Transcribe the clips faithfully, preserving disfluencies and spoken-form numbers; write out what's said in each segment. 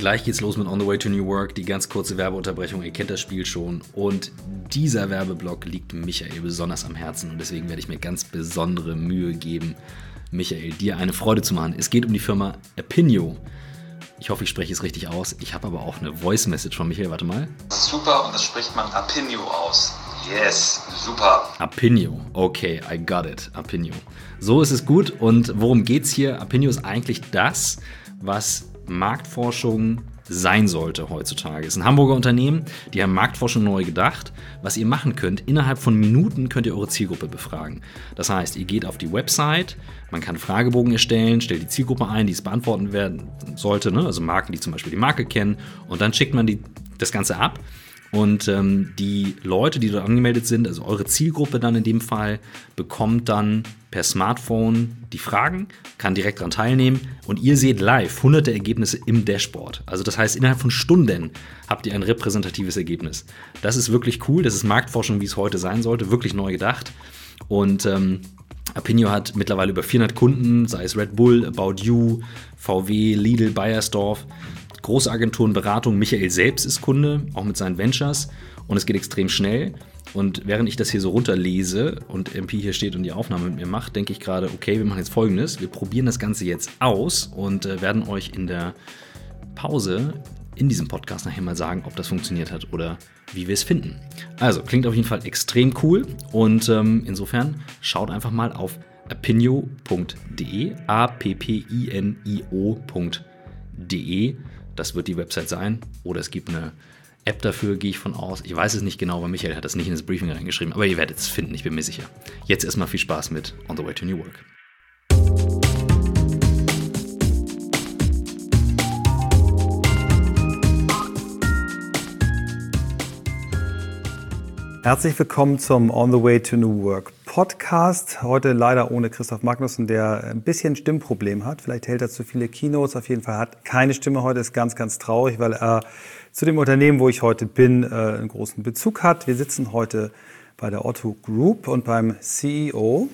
Gleich geht's los mit On the Way to New Work, die ganz kurze Werbeunterbrechung, ihr kennt das Spiel schon. Und dieser Werbeblock liegt Michael besonders am Herzen und deswegen werde ich mir ganz besondere Mühe geben, Michael, dir eine Freude zu machen. Es geht um die Firma Apinio. Ich hoffe, ich spreche es richtig aus. Ich habe aber auch eine Voice-Message von Michael, warte mal. Super, und das spricht man Apinio aus. Yes, super. Apinio, okay, I got it, Apinio. So ist es gut und worum geht's hier? Apinio ist eigentlich das, was Marktforschung sein sollte heutzutage. Es ist ein Hamburger Unternehmen, die haben Marktforschung neu gedacht. Was ihr machen könnt, innerhalb von Minuten könnt ihr eure Zielgruppe befragen. Das heißt, ihr geht auf die Website, man kann Fragebogen erstellen, stellt die Zielgruppe ein, die es beantworten werden sollte, ne? Also Marken, die zum Beispiel die Marke kennen, und dann schickt man die, das Ganze ab. Und ähm, die Leute, die dort angemeldet sind, also eure Zielgruppe dann in dem Fall, bekommt dann per Smartphone die Fragen, kann direkt daran teilnehmen und ihr seht live hunderte Ergebnisse im Dashboard. Also das heißt, innerhalb von Stunden habt ihr ein repräsentatives Ergebnis. Das ist wirklich cool, das ist Marktforschung, wie es heute sein sollte, wirklich neu gedacht. Und ähm, Apinio hat mittlerweile über vierhundert Kunden, sei es Red Bull, About You, V W, Lidl, Bayersdorf. Große Agenturen, Beratung, Michael selbst ist Kunde, auch mit seinen Ventures, und es geht extrem schnell. Und während ich das hier so runterlese und M P hier steht und die Aufnahme mit mir macht, denke ich gerade, okay, wir machen jetzt Folgendes, wir probieren das Ganze jetzt aus und äh, werden euch in der Pause in diesem Podcast nachher mal sagen, ob das funktioniert hat oder wie wir es finden. Also, klingt auf jeden Fall extrem cool und ähm, insofern schaut einfach mal auf apinio punkt de, a p p i n i o punkt de. Das wird die Website sein. Oder es gibt eine App dafür, gehe ich von aus. Ich weiß es nicht genau, weil Michael hat das nicht in das Briefing reingeschrieben. Aber ihr werdet es finden, ich bin mir sicher. Jetzt erstmal viel Spaß mit On the Way to New Work. Herzlich willkommen zum On the Way to New Work Podcast. Heute leider ohne Christoph Magnussen, der ein bisschen Stimmproblem hat. Vielleicht hält er zu viele Keynotes. Auf jeden Fall hat keine Stimme heute. Ist ganz, ganz traurig, weil er zu dem Unternehmen, wo ich heute bin, einen großen Bezug hat. Wir sitzen heute bei der Otto Group und beim C E O.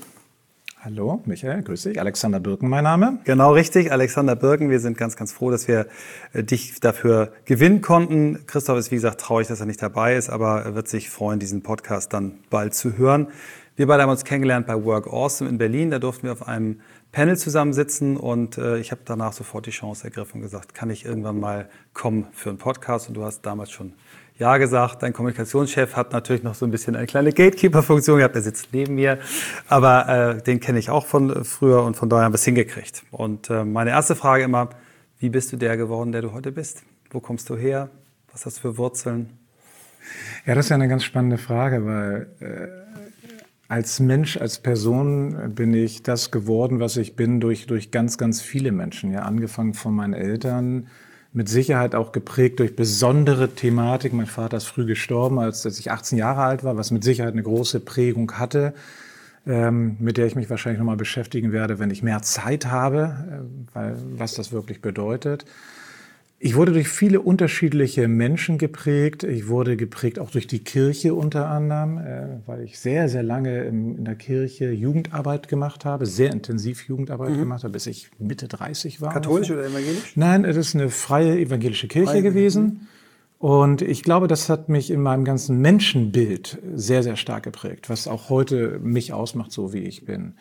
Hallo, Michael, grüß dich. Alexander Birken, mein Name. Genau richtig, Alexander Birken. Wir sind ganz, ganz froh, dass wir dich dafür gewinnen konnten. Christoph ist, wie gesagt, traurig, dass er nicht dabei ist, aber er wird sich freuen, diesen Podcast dann bald zu hören. Wir beide haben uns kennengelernt bei Work Awesome in Berlin. Da durften wir auf einem Panel zusammensitzen und äh, ich habe danach sofort die Chance ergriffen und gesagt, kann ich irgendwann mal kommen für einen Podcast? Und du hast damals schon Ja gesagt. Dein Kommunikationschef hat natürlich noch so ein bisschen eine kleine Gatekeeper-Funktion gehabt. Der sitzt neben mir, aber äh, den kenne ich auch von früher und von daher haben wir es hingekriegt. Und äh, meine erste Frage immer, wie bist du der geworden, der du heute bist? Wo kommst du her? Was hast du für Wurzeln? Ja, das ist ja eine ganz spannende Frage, weil äh, als Mensch, als Person bin ich das geworden, was ich bin, durch, durch ganz, ganz viele Menschen. Ja, angefangen von meinen Eltern, mit Sicherheit auch geprägt durch besondere Thematik. Mein Vater ist früh gestorben, als, als ich achtzehn Jahre alt war, was mit Sicherheit eine große Prägung hatte, ähm, mit der ich mich wahrscheinlich nochmal beschäftigen werde, wenn ich mehr Zeit habe, äh, weil, was das wirklich bedeutet. Ich wurde durch viele unterschiedliche Menschen geprägt. Ich wurde geprägt auch durch die Kirche unter anderem, äh, weil ich sehr, sehr lange im, in der Kirche Jugendarbeit gemacht habe, sehr intensiv Jugendarbeit mhm. gemacht habe, bis ich Mitte dreißig war. Katholisch oder evangelisch? Nein, es ist eine freie evangelische Kirche freie gewesen. Mhm. Und ich glaube, das hat mich in meinem ganzen Menschenbild sehr, sehr stark geprägt, was auch heute mich ausmacht, so wie ich bin.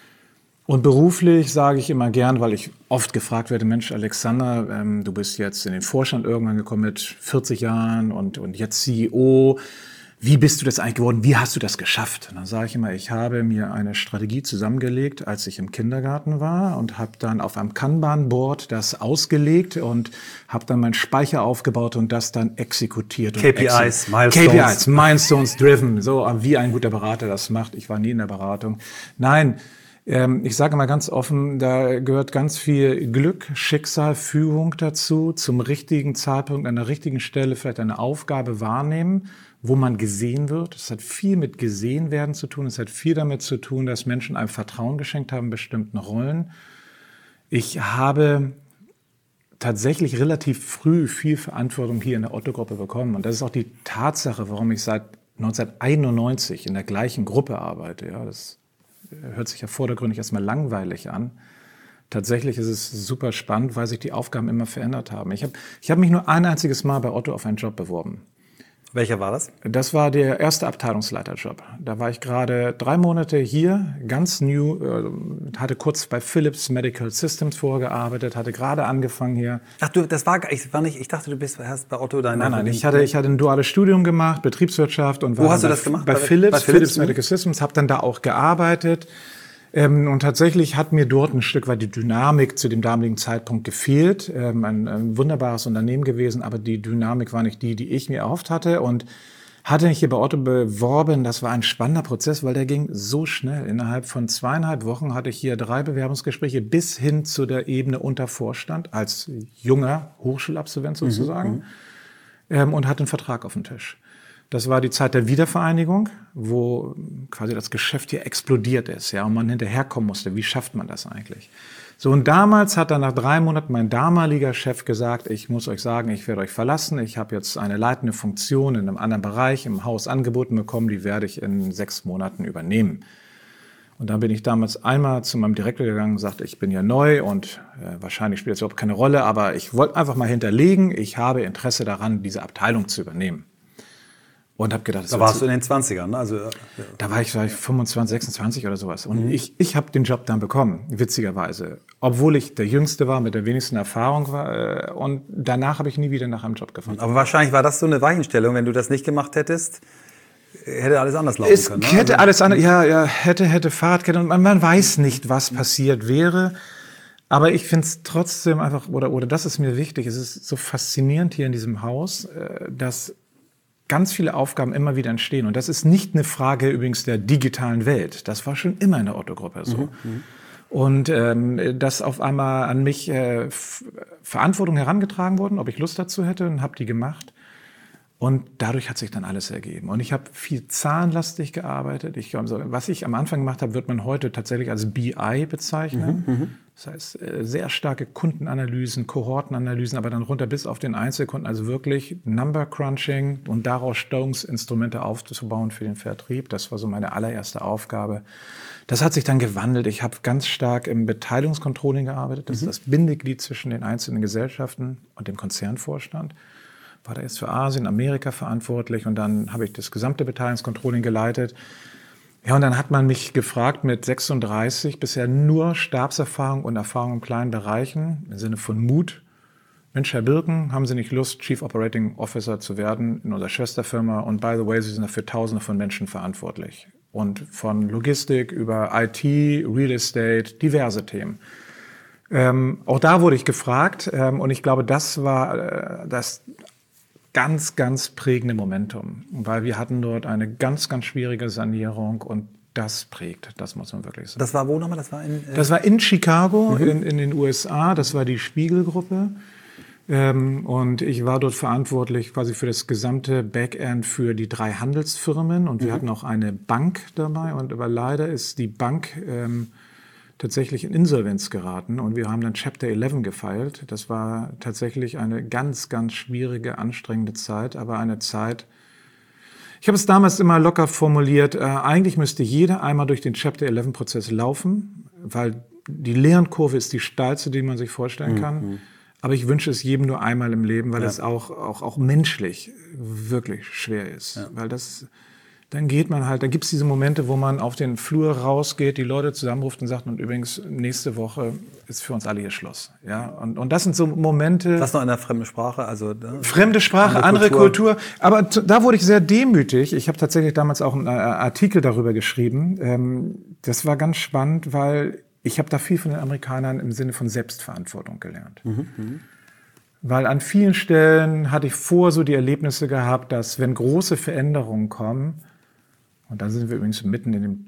Und beruflich sage ich immer gern, weil ich oft gefragt werde, Mensch, Alexander, ähm, du bist jetzt in den Vorstand irgendwann gekommen mit vierzig Jahren und, und jetzt C E O. Wie bist du das eigentlich geworden? Wie hast du das geschafft? Und dann sage ich immer, ich habe mir eine Strategie zusammengelegt, als ich im Kindergarten war und habe dann auf einem Kanban-Board das ausgelegt und habe dann meinen Speicher aufgebaut und das dann exekutiert. K P Is, Milestones. K P Is, Milestones driven, so wie ein guter Berater das macht. Ich war nie in der Beratung. Nein, ich sage mal ganz offen, da gehört ganz viel Glück, Schicksal, Führung dazu, zum richtigen Zeitpunkt, an der richtigen Stelle vielleicht eine Aufgabe wahrnehmen, wo man gesehen wird. Es hat viel mit gesehen werden zu tun. Es hat viel damit zu tun, dass Menschen einem Vertrauen geschenkt haben in bestimmten Rollen. Ich habe tatsächlich relativ früh viel Verantwortung hier in der Otto-Gruppe bekommen. Und das ist auch die Tatsache, warum ich seit neunzehnhunderteinundneunzig in der gleichen Gruppe arbeite. Ja, das hört sich ja vordergründig erstmal langweilig an. tatsächlich ist es super spannend, weil sich die Aufgaben immer verändert haben. Ich habe ich hab mich nur ein einziges Mal bei Otto auf einen Job beworben. Welcher war das? Das war der erste Abteilungsleiterjob. Da war ich gerade drei Monate hier, ganz new, äh, hatte kurz bei Philips Medical Systems vorgearbeitet, hatte gerade angefangen hier. Ach du, das war, ich war nicht, ich dachte, du bist hast bei Otto deine... Nein, nein, ich hatte, ich hatte ein duales Studium gemacht, Betriebswirtschaft und war Wo hast du bei, das gemacht? Bei, Bei, Philips, bei Philips, Philips Medical Systems, habe dann da auch gearbeitet. Ähm, und tatsächlich hat mir dort ein Stück weit die Dynamik zu dem damaligen Zeitpunkt gefehlt. Ähm, ein, ein wunderbares Unternehmen gewesen, aber die Dynamik war nicht die, die ich mir erhofft hatte. Und hatte mich hier bei Otto beworben. Das war ein spannender Prozess, weil der ging so schnell. Innerhalb von zweieinhalb Wochen hatte ich hier drei Bewerbungsgespräche bis hin zu der Ebene unter Vorstand als junger Hochschulabsolvent sozusagen, mhm. ähm, und hatte einen Vertrag auf dem Tisch. Das war die Zeit der Wiedervereinigung, wo quasi das Geschäft hier explodiert ist, ja, und man hinterherkommen musste. Wie schafft man das eigentlich? So, und damals hat dann nach drei Monaten mein damaliger Chef gesagt, ich muss euch sagen, ich werde euch verlassen. Ich habe jetzt eine leitende Funktion in einem anderen Bereich im Haus angeboten bekommen, die werde ich in sechs Monaten übernehmen. Und dann bin ich damals einmal zu meinem Direktor gegangen und sagte, ich bin ja neu und äh, wahrscheinlich spielt es überhaupt keine Rolle, aber ich wollte einfach mal hinterlegen, ich habe Interesse daran, diese Abteilung zu übernehmen. Und habe gedacht, das da warst du in den zwanzigern, ne? Also, ja. Da war ich, war ich fünfundzwanzig, sechsundzwanzig oder sowas. Und mhm. ich, ich habe den Job dann bekommen, witzigerweise. Obwohl ich der Jüngste war, mit der wenigsten Erfahrung war. Und danach habe ich nie wieder nach einem Job gefunden. Aber wahrscheinlich war das so eine Weichenstellung. Wenn du das nicht gemacht hättest, hätte alles anders laufen es können. Ne? Hätte also, alles anders, ja, ja, hätte, hätte Fahrradkette. Und man, man weiß nicht, was passiert wäre. Aber ich finde es trotzdem einfach, oder, oder das ist mir wichtig, es ist so faszinierend hier in diesem Haus, dass ganz viele Aufgaben immer wieder entstehen. Und das ist nicht eine Frage übrigens der digitalen Welt. Das war schon immer in der Otto-Gruppe so. Mhm. Und ähm, dass auf einmal an mich äh, Verantwortung herangetragen wurden, ob ich Lust dazu hätte, und habe die gemacht. Und dadurch hat sich dann alles ergeben. Und ich habe viel zahlenlastig gearbeitet. Ich, also, was ich am Anfang gemacht habe, wird man heute tatsächlich als B I bezeichnen. Mhm, das heißt, sehr starke Kundenanalysen, Kohortenanalysen, aber dann runter bis auf den Einzelkunden. Also wirklich Number Crunching und daraus Steuerungsinstrumente aufzubauen für den Vertrieb. Das war so meine allererste Aufgabe. Das hat sich dann gewandelt. Ich habe ganz stark im Beteiligungscontrolling gearbeitet. Das mhm. ist das Bindeglied zwischen den einzelnen Gesellschaften und dem Konzernvorstand. War da jetzt für Asien, Amerika verantwortlich und dann habe ich das gesamte Beteiligungscontrolling geleitet. Ja, und dann hat man mich gefragt mit sechsunddreißig, bisher nur Stabserfahrung und Erfahrung in kleinen Bereichen, im Sinne von Mut. Mensch, Herr Birken, haben Sie nicht Lust, Chief Operating Officer zu werden in unserer Schwesterfirma? Und by the way, Sie sind dafür Tausende von Menschen verantwortlich. Und von Logistik über I T, Real Estate, diverse Themen. Ähm, auch da wurde ich gefragt ähm, und ich glaube, das war äh, das ganz, ganz prägende Momentum, weil wir hatten dort eine ganz, ganz schwierige Sanierung und das prägt, das muss man wirklich sagen. Das war wo nochmal? Das war in, äh das war in Chicago, mhm. in, in den U S A, das war die Spiegel-Gruppe ähm, und ich war dort verantwortlich quasi für das gesamte Backend für die drei Handelsfirmen und wir mhm. hatten auch eine Bank dabei und aber leider ist die Bank ähm, tatsächlich in Insolvenz geraten und wir haben dann Chapter elf gefeilt. Das war tatsächlich eine ganz, ganz schwierige, anstrengende Zeit, aber eine Zeit, ich habe es damals immer locker formuliert, äh, eigentlich müsste jeder einmal durch den Chapter elf Prozess laufen, weil die Lernkurve ist die steilste, die man sich vorstellen kann. Mhm. Aber ich wünsche es jedem nur einmal im Leben, weil ja. es auch, auch, auch menschlich wirklich schwer ist. Ja. Weil das... Dann geht man halt, da gibt es diese Momente, wo man auf den Flur rausgeht, die Leute zusammenruft und sagt, und übrigens, nächste Woche ist für uns alle hier Schluss. Ja? Und, und das sind so Momente... Das noch in einer fremden Sprache? Also, ne? Fremde Sprache, andere, andere Kultur. Kultur. Aber da wurde ich sehr demütig. Ich habe tatsächlich damals auch einen Artikel darüber geschrieben. Das war ganz spannend, weil ich habe da viel von den Amerikanern im Sinne von Selbstverantwortung gelernt. Mhm, mh. Weil an vielen Stellen hatte ich vor so die Erlebnisse gehabt, dass wenn große Veränderungen kommen, und da sind wir übrigens mitten in dem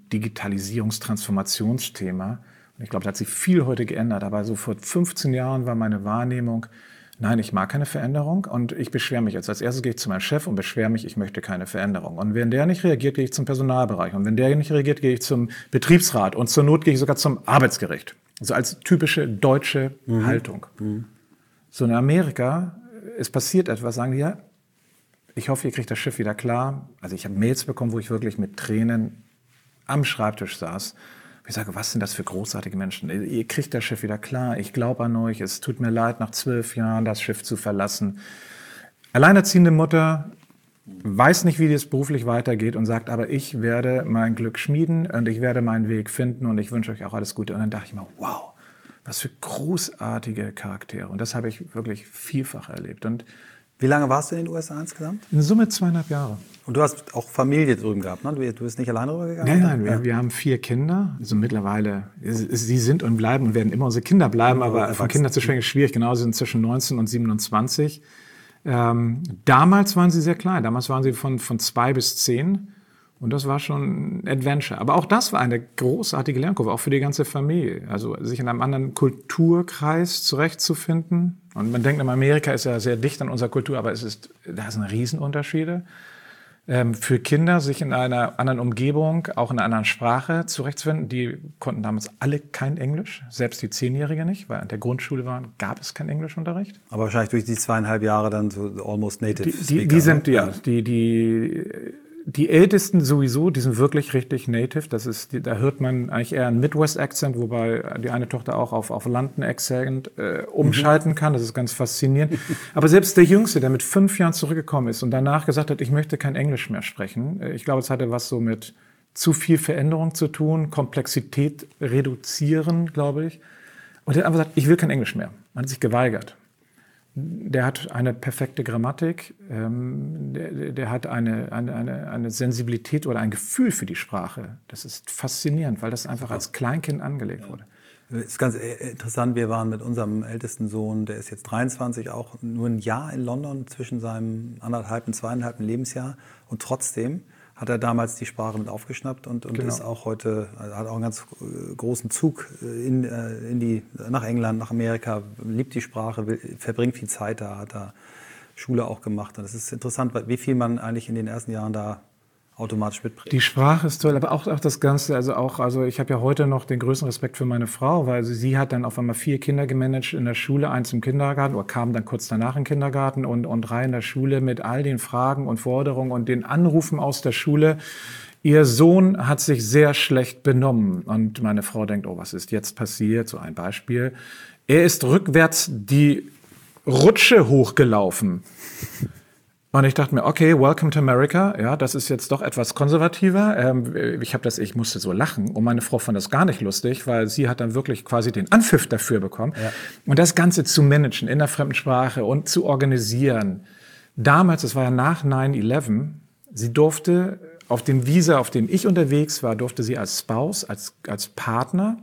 Digitalisierungs-Transformationsthema. Und ich glaube, da hat sich viel heute geändert. Aber so vor fünfzehn Jahren war meine Wahrnehmung, nein, ich mag keine Veränderung. Und ich beschwere mich jetzt. Als erstes gehe ich zu meinem Chef und beschwere mich, ich möchte keine Veränderung. Und wenn der nicht reagiert, gehe ich zum Personalbereich. Und wenn der nicht reagiert, gehe ich zum Betriebsrat. Und zur Not gehe ich sogar zum Arbeitsgericht. Also als typische deutsche mhm. Haltung. Mhm. So in Amerika, es passiert etwas, sagen die, ja, ich hoffe, ihr kriegt das Schiff wieder klar. Also ich habe Mails bekommen, wo ich wirklich mit Tränen am Schreibtisch saß, Ich sage, was sind das für großartige Menschen? Ihr kriegt das Schiff wieder klar, ich glaube an euch, es tut mir leid, nach zwölf Jahren das Schiff zu verlassen. Alleinerziehende Mutter, weiß nicht, wie es beruflich weitergeht und sagt, aber ich werde mein Glück schmieden und ich werde meinen Weg finden und ich wünsche euch auch alles Gute. Und dann dachte ich mir, wow, was für großartige Charaktere. Und das habe ich wirklich vielfach erlebt. Und wie lange warst du in den U S A insgesamt? In Summe zweieinhalb Jahre. Und du hast auch Familie drüben gehabt, ne? Du, du bist nicht alleine rübergegangen? Nein, nein, wir, ja. wir haben vier Kinder. Also mittlerweile, sie sind und bleiben und werden immer unsere Kinder bleiben, ja, aber von Kindern zu sprechen ist schwierig. Genau, sie sind zwischen neunzehn und siebenundzwanzig. Ähm, damals waren sie sehr klein. Damals waren sie von, von zwei bis zehn. Und das war schon ein Adventure. Aber auch das war eine großartige Lernkurve, auch für die ganze Familie. Also sich in einem anderen Kulturkreis zurechtzufinden. Und man denkt, Amerika ist ja sehr dicht an unserer Kultur, aber es ist, da sind Riesenunterschiede. Ähm, für Kinder sich in einer anderen Umgebung, auch in einer anderen Sprache zurechtzufinden. Die konnten damals alle kein Englisch, selbst die Zehnjährige nicht, weil an der Grundschule waren, gab es keinen Englischunterricht. Aber wahrscheinlich durch die zweieinhalb Jahre dann so almost native die, die, Speaker. Die sind, ja, die, die, die Ältesten sowieso, die sind wirklich richtig native. Das ist, die, da hört man eigentlich eher einen Midwest-Accent, wobei die eine Tochter auch auf, auf London-Accent äh, umschalten kann. Das ist ganz faszinierend. Aber selbst der Jüngste, der mit fünf Jahren zurückgekommen ist und danach gesagt hat, ich möchte kein Englisch mehr sprechen. Ich glaube, es hatte was so mit zu viel Veränderung zu tun, Komplexität reduzieren, glaube ich. Und er hat einfach gesagt, ich will kein Englisch mehr. Man hat sich geweigert. Der hat eine perfekte Grammatik, ähm, der, der hat eine, eine, eine, eine Sensibilität oder ein Gefühl für die Sprache. Das ist faszinierend, weil das einfach als Kleinkind angelegt wurde. Das ist ganz interessant, wir waren mit unserem ältesten Sohn, der ist jetzt dreiundzwanzig, auch nur ein Jahr in London zwischen seinem anderthalb und zweieinhalb Lebensjahr. Und trotzdem hat er damals die Sprache mit aufgeschnappt und, und genau. ist auch heute, hat auch einen ganz großen Zug in, in die, nach England, nach Amerika, liebt die Sprache, will, verbringt viel Zeit da, hat da Schule auch gemacht. Und es ist interessant, wie viel man eigentlich in den ersten Jahren da automatisch mitbringt. Die Sprache ist toll, aber auch, auch das Ganze, also auch, also ich habe ja heute noch den größten Respekt für meine Frau, weil sie, sie hat dann auf einmal vier Kinder gemanagt in der Schule, eins im Kindergarten, oder kam dann kurz danach in den Kindergarten und, und drei in der Schule mit all den Fragen und Forderungen und den Anrufen aus der Schule. Ihr Sohn hat sich sehr schlecht benommen und meine Frau denkt, oh, was ist jetzt passiert? So ein Beispiel. Er ist rückwärts die Rutsche hochgelaufen. Und ich dachte mir, okay, welcome to America. Ja, das ist jetzt doch etwas konservativer. Ähm, ich habe das, ich musste so lachen. Und meine Frau fand das gar nicht lustig, weil sie hat dann wirklich quasi den Anpfiff dafür bekommen. Ja. Und das Ganze zu managen in der fremden Sprache und zu organisieren. Damals, das war ja nach nine eleven, sie durfte auf dem Visa, auf dem ich unterwegs war, durfte sie als Spouse, als, als Partner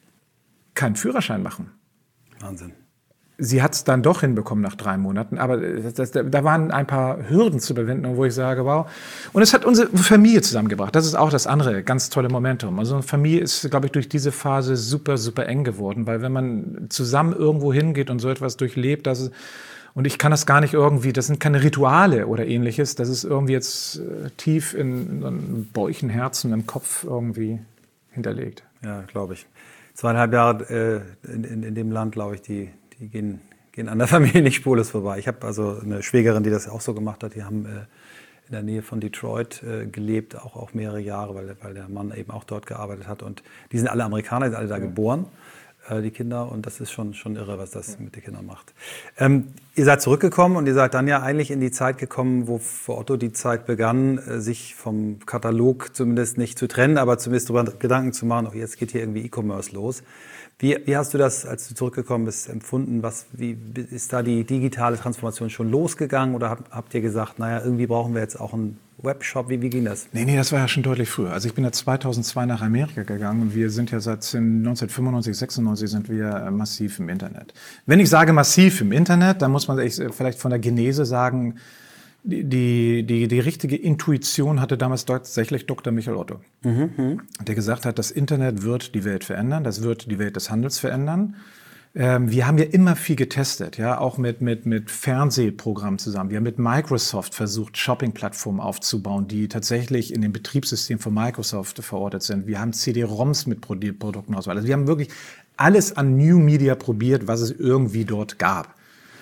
keinen Führerschein machen. Wahnsinn. Sie hat es dann doch hinbekommen nach drei Monaten, aber das, das, da waren ein paar Hürden zu überwinden, wo ich sage, wow. Und es hat unsere Familie zusammengebracht. Das ist auch das andere ganz tolle Momentum. Also eine Familie ist, glaube ich, durch diese Phase super, super eng geworden, weil wenn man zusammen irgendwo hingeht und so etwas durchlebt, das ist, und ich kann das gar nicht irgendwie, das sind keine Rituale oder ähnliches, das ist irgendwie jetzt äh, tief in, in Bäuchen, Herzen, im Kopf irgendwie hinterlegt. Ja, glaube ich. Zweieinhalb Jahre äh, in, in, in dem Land, glaube ich, die Die gehen, gehen an der Familie nicht spurlos vorbei. Ich habe also eine Schwägerin, die das auch so gemacht hat. Die haben äh, in der Nähe von Detroit äh, gelebt, auch, auch mehrere Jahre, weil, weil der Mann eben auch dort gearbeitet hat. Und die sind alle Amerikaner, die sind alle da ja. geboren, äh, die Kinder. Und das ist schon, schon irre, was das ja. mit den Kindern macht. Ähm, ihr seid zurückgekommen und ihr seid dann ja eigentlich in die Zeit gekommen, wo für Otto die Zeit begann, äh, sich vom Katalog zumindest nicht zu trennen, aber zumindest darüber Gedanken zu machen, oh, jetzt geht hier irgendwie E-Commerce los. Wie, wie hast du das, als du zurückgekommen bist, empfunden? Was, wie ist da die digitale Transformation schon losgegangen? Oder habt, habt ihr gesagt, naja, irgendwie brauchen wir jetzt auch einen Webshop? Wie, wie ging das? Nee, nee, das war ja schon deutlich früher. Also ich bin ja zweitausendzwei nach Amerika gegangen und wir sind ja seit neunzehnhundertfünfundneunzig, sechsundneunzig sind wir massiv im Internet. Wenn ich sage massiv im Internet, dann muss man vielleicht von der Genese sagen, Die, die, die, die richtige Intuition hatte damals tatsächlich Doktor Michael Otto, mhm. der gesagt hat, das Internet wird die Welt verändern, das wird die Welt des Handels verändern. Ähm, wir haben ja immer viel getestet, ja, auch mit, mit, mit Fernsehprogrammen zusammen. Wir haben mit Microsoft versucht, Shopping-Plattformen aufzubauen, die tatsächlich in dem Betriebssystem von Microsoft verortet sind. Wir haben C D-ROMs mit Produkten ausgewählt. Also wir haben wirklich alles an New Media probiert, was es irgendwie dort gab.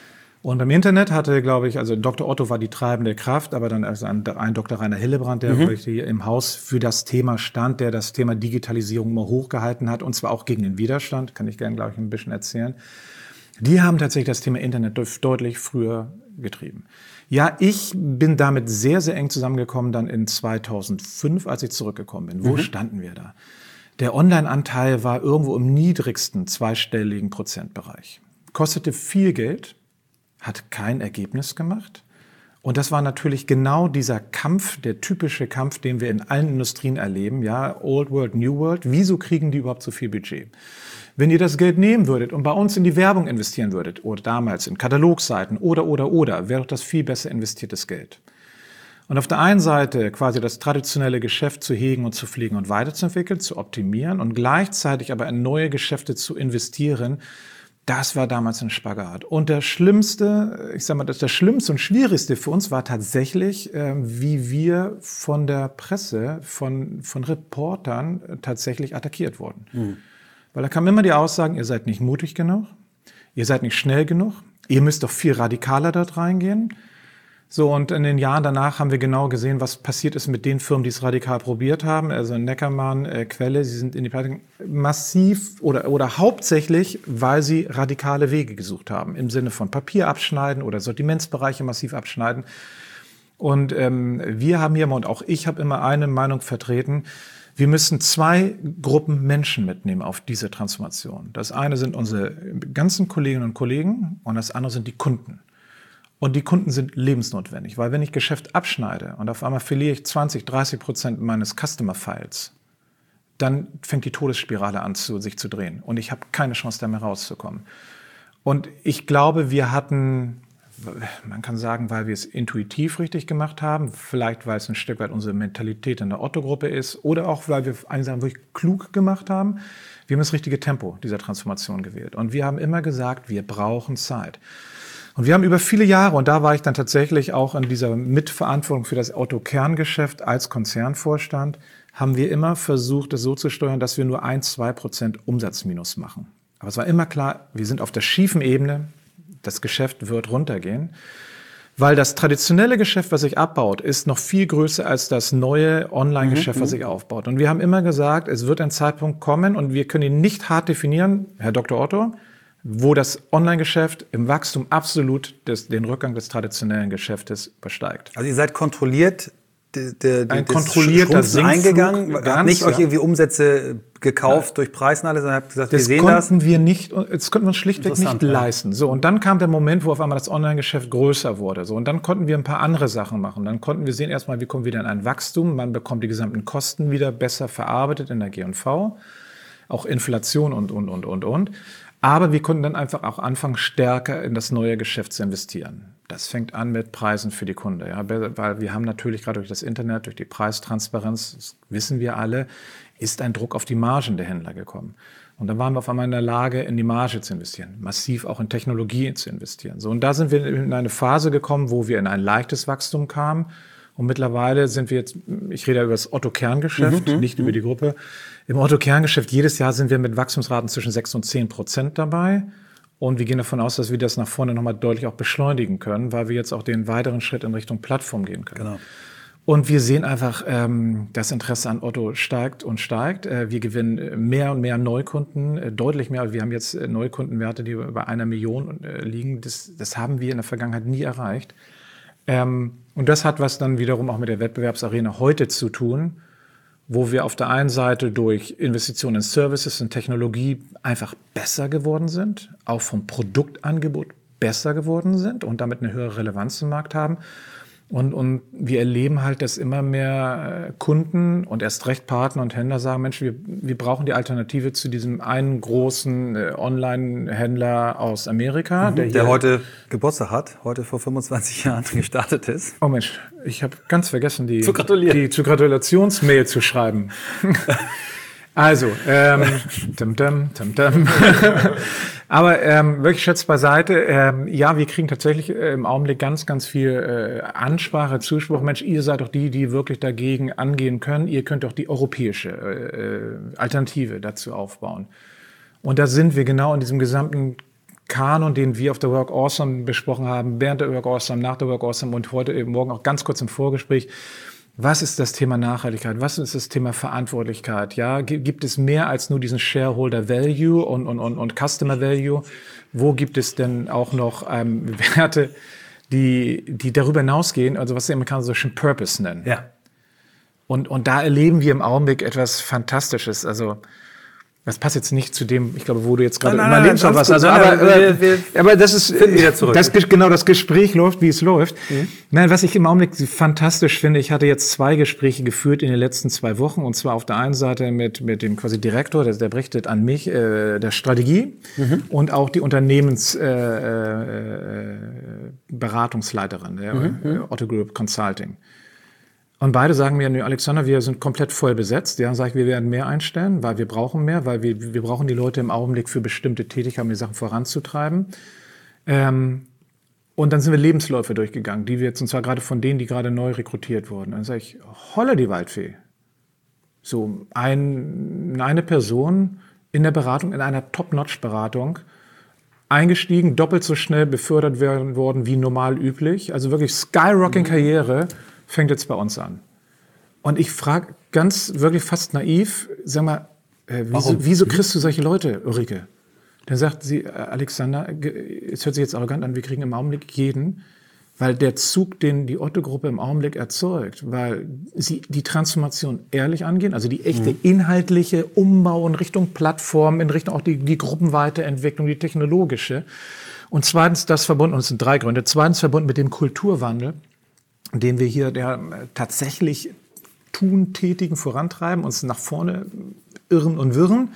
Und beim Internet hatte, glaube ich, also Doktor Otto war die treibende Kraft, aber dann also ein, ein Doktor Rainer Hillebrand, der mhm. wirklich hier im Haus für das Thema stand, der das Thema Digitalisierung immer hochgehalten hat, und zwar auch gegen den Widerstand, kann ich gerne, glaube ich, ein bisschen erzählen. Die haben tatsächlich das Thema Internet deutlich früher getrieben. Ja, ich bin damit sehr, sehr eng zusammengekommen dann in zweitausendfünf, als ich zurückgekommen bin. Wo mhm. standen wir da? Der Online-Anteil war irgendwo im niedrigsten zweistelligen Prozentbereich. Kostete viel Geld, hat kein Ergebnis gemacht. Und das war natürlich genau dieser Kampf, der typische Kampf, den wir in allen Industrien erleben. Ja, Old World, New World. Wieso kriegen die überhaupt so viel Budget? Wenn ihr das Geld nehmen würdet und bei uns in die Werbung investieren würdet, oder damals in Katalogseiten oder, oder, oder, wäre doch das viel besser investiertes Geld. Und auf der einen Seite quasi das traditionelle Geschäft zu hegen und zu pflegen und weiterzuentwickeln, zu optimieren und gleichzeitig aber in neue Geschäfte zu investieren, das war damals ein Spagat. Und das Schlimmste, ich sag mal, das, das Schlimmste und Schwierigste für uns war tatsächlich, äh, wie wir von der Presse, von, von Reportern äh, tatsächlich attackiert wurden. Mhm. Weil da kamen immer die Aussagen, ihr seid nicht mutig genug, ihr seid nicht schnell genug, ihr müsst doch viel radikaler dort reingehen. So, und in den Jahren danach haben wir genau gesehen, was passiert ist mit den Firmen, die es radikal probiert haben. Also Neckermann, äh, Quelle, sie sind in die Pleite massiv oder, oder hauptsächlich, weil sie radikale Wege gesucht haben. Im Sinne von Papier abschneiden oder Sortimentsbereiche massiv abschneiden. Und ähm, wir haben hier, und auch ich habe immer eine Meinung vertreten, wir müssen zwei Gruppen Menschen mitnehmen auf diese Transformation. Das eine sind unsere ganzen Kolleginnen und Kollegen und das andere sind die Kunden. Und die Kunden sind lebensnotwendig, weil wenn ich Geschäft abschneide und auf einmal verliere ich zwanzig, dreißig Prozent meines Customer-Files, dann fängt die Todesspirale an, zu, sich zu drehen. Und ich habe keine Chance, da mehr rauszukommen. Und ich glaube, wir hatten, man kann sagen, weil wir es intuitiv richtig gemacht haben, vielleicht weil es ein Stück weit unsere Mentalität in der Otto-Gruppe ist oder auch, weil wir einige Sachen wirklich klug gemacht haben, wir haben das richtige Tempo dieser Transformation gewählt. Und wir haben immer gesagt, wir brauchen Zeit. Und wir haben über viele Jahre, und da war ich dann tatsächlich auch in dieser Mitverantwortung für das Otto-Kerngeschäft als Konzernvorstand, haben wir immer versucht, das so zu steuern, dass wir nur ein, zwei Prozent Umsatzminus machen. Aber es war immer klar, wir sind auf der schiefen Ebene, das Geschäft wird runtergehen, weil das traditionelle Geschäft, was sich abbaut, ist noch viel größer als das neue Online-Geschäft, mhm, was sich aufbaut. Und wir haben immer gesagt, es wird ein Zeitpunkt kommen und wir können ihn nicht hart definieren, Herr Doktor Otto, wo das Online-Geschäft im Wachstum absolut des, den Rückgang des traditionellen Geschäftes übersteigt. Also ihr seid kontrolliert de, de, de, ein kontrollierter Sinkflug eingegangen, ganz, habt nicht ja. euch irgendwie Umsätze gekauft ja. durch Preisnachlass, sondern habt gesagt, das wir sehen das. konnten wir nicht, das konnten wir uns schlichtweg nicht ja. leisten. So, und dann kam der Moment, wo auf einmal das Online-Geschäft größer wurde. So, und dann konnten wir ein paar andere Sachen machen. Dann konnten wir sehen erstmal, wie kommen wir wieder in ein Wachstum. Man bekommt die gesamten Kosten wieder besser verarbeitet in der G und V. Auch Inflation und, und, und, und, und. Aber wir konnten dann einfach auch anfangen, stärker in das neue Geschäft zu investieren. Das fängt an mit Preisen für die Kunde. Ja, weil wir haben natürlich gerade durch das Internet, durch die Preistransparenz, das wissen wir alle, ist ein Druck auf die Margen der Händler gekommen. Und dann waren wir auf einmal in der Lage, in die Marge zu investieren, massiv auch in Technologie zu investieren. So, und da sind wir in eine Phase gekommen, wo wir in ein leichtes Wachstum kamen. Und mittlerweile sind wir jetzt, ich rede über das Otto-Kerngeschäft, mhm, nicht mhm. über die Gruppe. Im Otto-Kerngeschäft jedes Jahr sind wir mit Wachstumsraten zwischen sechs und zehn Prozent dabei. Und wir gehen davon aus, dass wir das nach vorne nochmal deutlich auch beschleunigen können, weil wir jetzt auch den weiteren Schritt in Richtung Plattform gehen können. Genau. Und wir sehen einfach, ähm, das Interesse an Otto steigt und steigt. Äh, wir gewinnen mehr und mehr Neukunden, äh, deutlich mehr. Wir haben jetzt äh, Neukundenwerte, die über einer Million äh, liegen. Das, das haben wir in der Vergangenheit nie erreicht. Ähm, und das hat was dann wiederum auch mit der Wettbewerbsarena heute zu tun, wo wir auf der einen Seite durch Investitionen in Services und Technologie einfach besser geworden sind, auch vom Produktangebot besser geworden sind und damit eine höhere Relevanz im Markt haben. Und, und wir erleben halt, dass immer mehr Kunden und erst recht Partner und Händler sagen, Mensch, wir, wir brauchen die Alternative zu diesem einen großen äh, Online-Händler aus Amerika. Mhm, der, der heute Geburtstag hat, heute vor fünfundzwanzig Jahren gestartet ist. Oh Mensch, ich habe ganz vergessen, die, zu die zu Gratulationsmail zu schreiben. Also, ähm, tum, tum, tum, tum. Aber ähm, wirklich Schätz beiseite, ähm, ja, wir kriegen tatsächlich äh, im Augenblick ganz, ganz viel äh, Ansprache, Zuspruch. Mensch, ihr seid doch die, die wirklich dagegen angehen können. Ihr könnt doch die europäische äh, Alternative dazu aufbauen. Und da sind wir genau in diesem gesamten Kanon, den wir auf der Work Awesome besprochen haben, während der Work Awesome, nach der Work Awesome und heute eben morgen auch ganz kurz im Vorgespräch. Was ist das Thema Nachhaltigkeit? Was ist das Thema Verantwortlichkeit? Ja, gibt es mehr als nur diesen Shareholder Value und, und, und, und Customer Value? Wo gibt es denn auch noch ähm, Werte, die, die darüber hinausgehen, also was die Amerikaner so schön Purpose nennen? Ja. Und, und da erleben wir im Augenblick etwas Fantastisches. Also, das passt jetzt nicht zu dem, ich glaube, wo du jetzt gerade Nein, in meinem Lebenslauf warst. Also, aber, aber, wir, wir aber das ist, wieder zurück. Das, genau, das Gespräch läuft, wie es läuft. Mhm. Nein, was ich im Augenblick fantastisch finde, ich hatte jetzt zwei Gespräche geführt in den letzten zwei Wochen, und zwar auf der einen Seite mit, mit dem quasi Direktor, der, der berichtet an mich, äh, der Strategie, mhm. und auch die Unternehmensberatungsleiterin, äh, äh, der mhm. Otto Group Consulting. Und beide sagen mir, nee, Alexander, wir sind komplett voll besetzt. Ja, sage ich, wir werden mehr einstellen, weil wir brauchen mehr, weil wir, wir brauchen die Leute im Augenblick für bestimmte Tätigkeiten, um die Sachen voranzutreiben. Ähm, und dann sind wir Lebensläufe durchgegangen, die wir jetzt, und zwar gerade von denen, die gerade neu rekrutiert wurden. Und dann sage ich, holla die Waldfee. So ein, eine Person in der Beratung, in einer Top-Notch-Beratung, eingestiegen, doppelt so schnell befördert werden worden wie normal üblich. Also wirklich Skyrocking-Karriere. Fängt jetzt bei uns an. Und ich frage ganz, wirklich fast naiv, sag mal, äh, wieso, wieso kriegst du solche Leute, Ulrike? Dann sagt sie, äh, Alexander, es hört sich jetzt arrogant an, wir kriegen im Augenblick jeden, weil der Zug, den die Otto-Gruppe im Augenblick erzeugt, weil sie die Transformation ehrlich angehen, also die echte mhm. inhaltliche Umbau in Richtung Plattform, in Richtung auch die, die Gruppenweiterentwicklung, die technologische. Und zweitens das verbunden, und es sind drei Gründe, zweitens verbunden mit dem Kulturwandel, den wir hier der tatsächlich tun, tätigen, vorantreiben, uns nach vorne irren und wirren.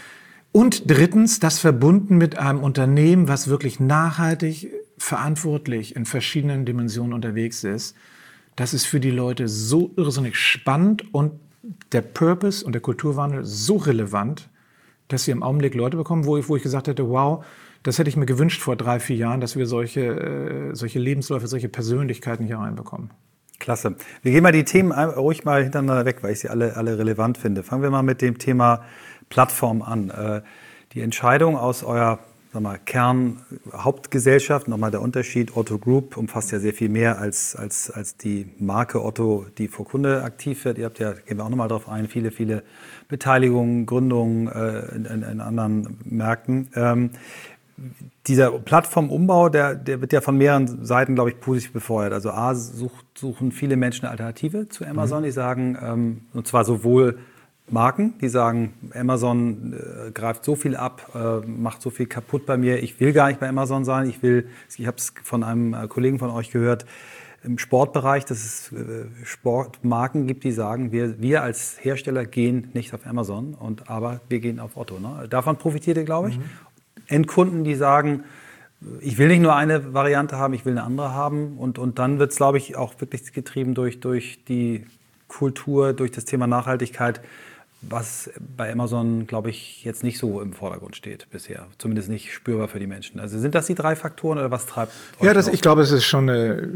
Und drittens, das verbunden mit einem Unternehmen, was wirklich nachhaltig, verantwortlich in verschiedenen Dimensionen unterwegs ist. Das ist für die Leute so irrsinnig spannend und der Purpose und der Kulturwandel so relevant, dass wir im Augenblick Leute bekommen, wo ich, wo ich gesagt hätte, wow, das hätte ich mir gewünscht vor drei, vier Jahren, dass wir solche, äh, solche Lebensläufe, solche Persönlichkeiten hier reinbekommen. Klasse. Wir gehen mal die Themen ruhig mal hintereinander weg, weil ich sie alle, alle relevant finde. Fangen wir mal mit dem Thema Plattform an. Äh, die Entscheidung aus eurer sag mal, Kernhauptgesellschaft, nochmal der Unterschied, Otto Group umfasst ja sehr viel mehr als, als, als die Marke Otto, die vor Kunde aktiv wird. Ihr habt ja, gehen wir auch nochmal drauf ein, viele, viele Beteiligungen, Gründungen äh, in, in, in anderen Märkten. Ähm, Dieser Plattformumbau, der, der wird ja von mehreren Seiten, glaube ich, positiv befeuert. Also A, sucht, suchen viele Menschen eine Alternative zu Amazon. Mhm. Die sagen, ähm, und zwar sowohl Marken, die sagen, Amazon äh, greift so viel ab, äh, macht so viel kaputt bei mir. Ich will gar nicht bei Amazon sein. Ich will, ich habe es von einem äh, Kollegen von euch gehört, im Sportbereich, dass es äh, Sportmarken gibt, die sagen, wir, wir als Hersteller gehen nicht auf Amazon, und, aber wir gehen auf Otto. Ne? Davon profitiert ihr, glaube ich. Mhm. Endkunden, die sagen, ich will nicht nur eine Variante haben, ich will eine andere haben. Und, und dann wird es, glaube ich, auch wirklich getrieben durch, durch die Kultur, durch das Thema Nachhaltigkeit, was bei Amazon, glaube ich, jetzt nicht so im Vordergrund steht bisher. Zumindest nicht spürbar für die Menschen. Also sind das die drei Faktoren oder was treibt euch? Ja, das, ich glaube, es ist schon eine,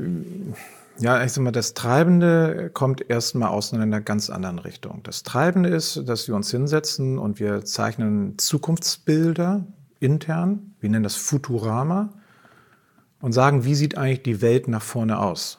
ja, ich sag mal, das Treibende kommt erstmal aus einer ganz anderen Richtung. Das Treibende ist, dass wir uns hinsetzen und wir zeichnen Zukunftsbilder intern, wir nennen das Futurama, und sagen, wie sieht eigentlich die Welt nach vorne aus?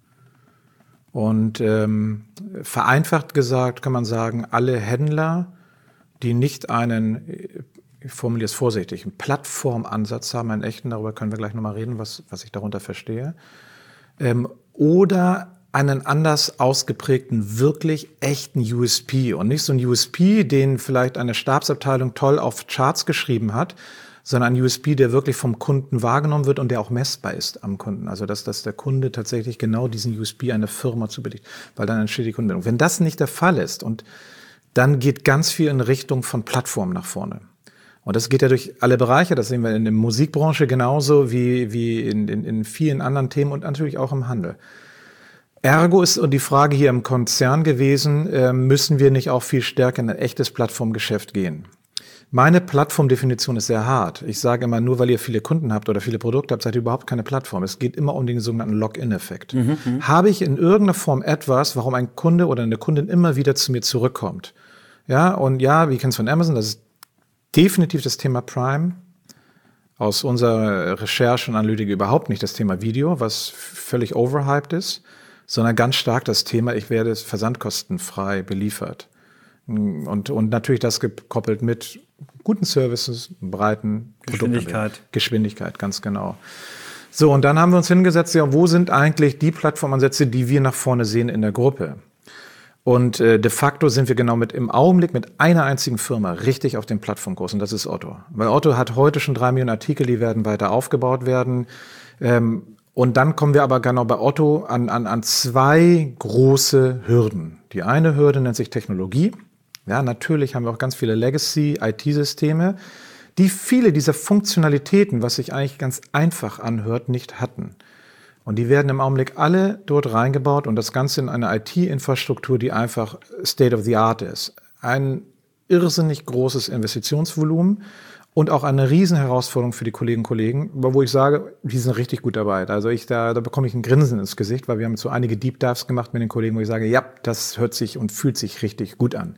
Und ähm, vereinfacht gesagt kann man sagen, alle Händler, die nicht einen, ich formuliere es vorsichtig, einen Plattformansatz haben, einen echten, darüber können wir gleich nochmal reden, was, was ich darunter verstehe, ähm, oder einen anders ausgeprägten, wirklich echten U S P. Und nicht so ein U S P, den vielleicht eine Stabsabteilung toll auf Charts geschrieben hat, sondern ein U S P, der wirklich vom Kunden wahrgenommen wird und der auch messbar ist am Kunden. Also dass, dass der Kunde tatsächlich genau diesen U S P einer Firma zubilligt, weil dann entsteht die Kundenbindung. Wenn das nicht der Fall ist, und dann geht ganz viel in Richtung von Plattformen nach vorne. Und das geht ja durch alle Bereiche, das sehen wir in der Musikbranche genauso wie, wie in, in, in vielen anderen Themen und natürlich auch im Handel. Ergo ist die Frage hier im Konzern gewesen, äh, müssen wir nicht auch viel stärker in ein echtes Plattformgeschäft gehen? Meine Plattformdefinition ist sehr hart. Ich sage immer, nur weil ihr viele Kunden habt oder viele Produkte habt, seid ihr überhaupt keine Plattform. Es geht immer um den sogenannten Login-Effekt. Mhm, Habe ich in irgendeiner Form etwas, warum ein Kunde oder eine Kundin immer wieder zu mir zurückkommt? Ja, und ja, wir kennen es von Amazon, das ist definitiv das Thema Prime. aus unserer Recherche und Analytik überhaupt nicht das Thema Video, was völlig overhyped ist, sondern ganz stark das Thema, ich werde versandkostenfrei beliefert. Und, und natürlich das gekoppelt mit guten Services, breiten Geschwindigkeit. Produkten. Geschwindigkeit, ganz genau. So, und dann haben wir uns hingesetzt, ja, wo sind eigentlich die Plattformansätze, die wir nach vorne sehen in der Gruppe? Und äh, de facto sind wir genau mit im Augenblick mit einer einzigen Firma richtig auf dem Plattformkurs, und das ist Otto. Weil Otto hat heute schon drei Millionen Artikel, die werden weiter aufgebaut werden. Ähm, und dann kommen wir aber genau bei Otto an, an, an zwei große Hürden. Die eine Hürde nennt sich Technologie. Ja, natürlich haben wir auch ganz viele Legacy-I T-Systeme, die viele dieser Funktionalitäten, was sich eigentlich ganz einfach anhört, nicht hatten. Und die werden im Augenblick alle dort reingebaut und das Ganze in eine I T-Infrastruktur, die einfach State of the Art ist. Ein irrsinnig großes Investitionsvolumen und auch eine Riesenherausforderung für die Kolleginnen und Kollegen, wo ich sage, die sind richtig gut dabei. Also ich, da, da bekomme ich ein Grinsen ins Gesicht, weil wir haben so einige Deep Dives gemacht mit den Kollegen, wo ich sage, ja, das hört sich und fühlt sich richtig gut an.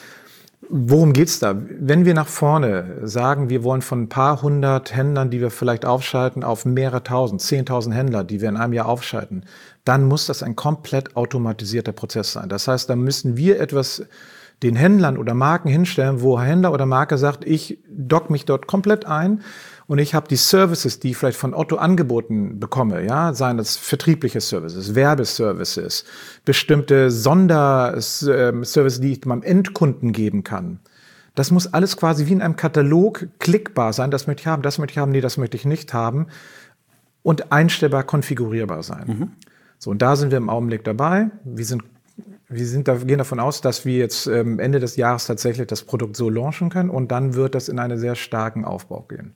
Worum geht's da? Wenn wir nach vorne sagen, wir wollen von ein paar hundert Händlern, die wir vielleicht aufschalten, auf mehrere tausend, zehntausend Händler, die wir in einem Jahr aufschalten, dann muss das ein komplett automatisierter Prozess sein. Das heißt, da müssen wir etwas den Händlern oder Marken hinstellen, wo Händler oder Marke sagt, ich dock mich dort komplett ein und ich habe die Services, die ich vielleicht von Otto angeboten bekomme, ja, seien das vertriebliche Services, Werbeservices, bestimmte Sonderservices, die ich meinem Endkunden geben kann. Das muss alles quasi wie in einem Katalog klickbar sein. Das möchte ich haben, das möchte ich haben, nee, das möchte ich nicht haben. Und einstellbar konfigurierbar sein. Mhm. So, und da sind wir im Augenblick dabei. Wir sind Wir sind da, gehen davon aus, dass wir jetzt ähm, Ende des Jahres tatsächlich das Produkt so launchen können und dann wird das in einen sehr starken Aufbau gehen.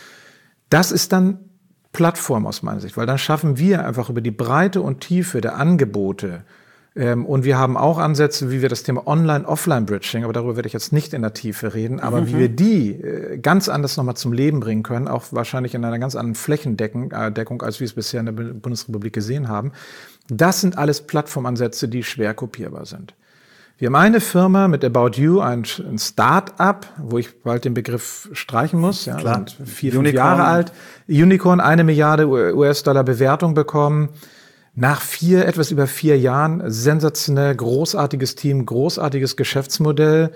Das ist dann Plattform aus meiner Sicht, weil dann schaffen wir einfach über die Breite und Tiefe der Angebote ähm, und wir haben auch Ansätze, wie wir das Thema Online-Offline-Bridging, aber darüber werde ich jetzt nicht in der Tiefe reden, aber mhm. wie wir die äh, ganz anders nochmal zum Leben bringen können, auch wahrscheinlich in einer ganz anderen Flächendeckung, äh, Deckung, als wir es bisher in der Bundesrepublik gesehen haben. Das sind alles Plattformansätze, die schwer kopierbar sind. Wir haben eine Firma mit About You, ein, ein Start-up, wo ich bald den Begriff streichen muss, ja, Klar. sind vier, fünf Jahre alt. Unicorn, eine Milliarde U S-Dollar Bewertung bekommen. Nach vier, etwas über vier Jahren, sensationell, großartiges Team, großartiges Geschäftsmodell.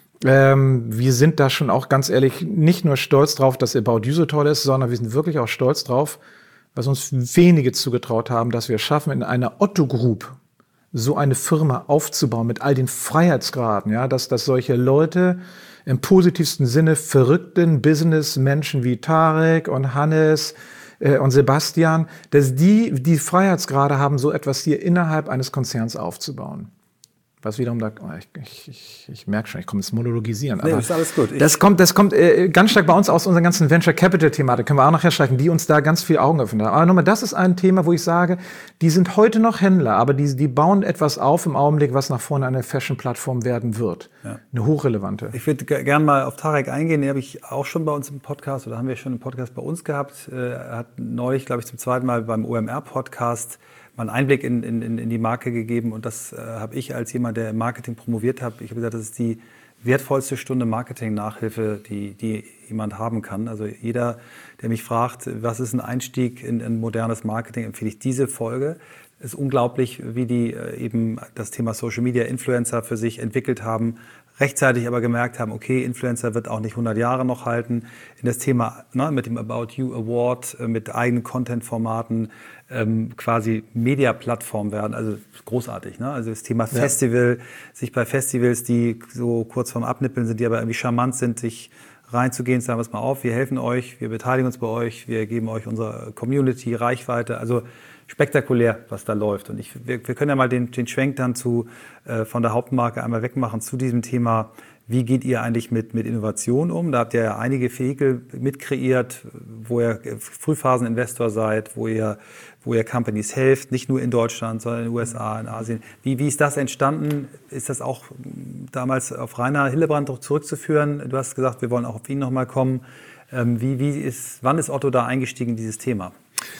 Ähm, wir sind da schon auch ganz ehrlich nicht nur stolz drauf, dass About You so toll ist, sondern wir sind wirklich auch stolz drauf, was uns wenige zugetraut haben, dass wir schaffen, in einer Otto Group so eine Firma aufzubauen mit all den Freiheitsgraden, ja, dass, dass solche Leute im positivsten Sinne verrückten Businessmenschen wie Tarek und Hannes äh, und Sebastian, dass die die Freiheitsgrade haben, so etwas hier innerhalb eines Konzerns aufzubauen. Was wiederum da, oh, ich, ich, ich, ich merke schon, ich komme ins Monologisieren. Nee, aber ist alles gut. Ich das kommt, das kommt äh, ganz stark bei uns aus unserer ganzen Venture Capital Thematik, können wir auch nachher streichen, die uns da ganz viel Augen öffnen. Aber nochmal, das ist ein Thema, wo ich sage, die sind heute noch Händler, aber die, die bauen etwas auf im Augenblick, was nach vorne eine Fashion-Plattform werden wird. Ja. Eine hochrelevante. Ich würde g- gerne mal auf Tarek eingehen, den habe ich auch schon bei uns im Podcast, oder haben wir schon im Podcast bei uns gehabt. Er hat neulich, glaube ich, zum zweiten Mal beim O M R-Podcast mal einen Einblick in, in, in die Marke gegeben und das äh, habe ich als jemand, der im Marketing promoviert hat, ich habe gesagt, das ist die wertvollste Stunde Marketing-Nachhilfe, die, die jemand haben kann. Also jeder, der mich fragt, was ist ein Einstieg in, in modernes Marketing, empfehle ich diese Folge. Es ist unglaublich, wie die äh, eben das Thema Social Media Influencer für sich entwickelt haben, rechtzeitig aber gemerkt haben, okay, Influencer wird auch nicht hundert Jahre noch halten. In das Thema ne, mit dem About You Award, äh, mit eigenen Content-Formaten, ähm, quasi Media-Plattform werden. Also großartig. Ne? Also das Thema ja. Festival, sich bei Festivals, die so kurz vorm Abnippeln sind, die aber irgendwie charmant sind, sich reinzugehen, sagen wir es mal auf, wir helfen euch, wir beteiligen uns bei euch, wir geben euch unsere Community, Reichweite. Also spektakulär, was da läuft. Und ich, wir, wir können ja mal den, den Schwenk dann zu, äh, von der Hauptmarke einmal wegmachen zu diesem Thema, wie geht ihr eigentlich mit, mit Innovation um? Da habt ihr ja einige Vehikel mitkreiert, wo ihr Frühphaseninvestor seid, wo ihr, wo ihr Companies helft, nicht nur in Deutschland, sondern in den U S A, in Asien. Wie, wie ist das entstanden? Ist das auch damals auf Rainer Hillebrand zurückzuführen? Du hast gesagt, wir wollen auch auf ihn nochmal kommen. Ähm, wie, wie ist, wann ist Otto da eingestiegen in dieses Thema?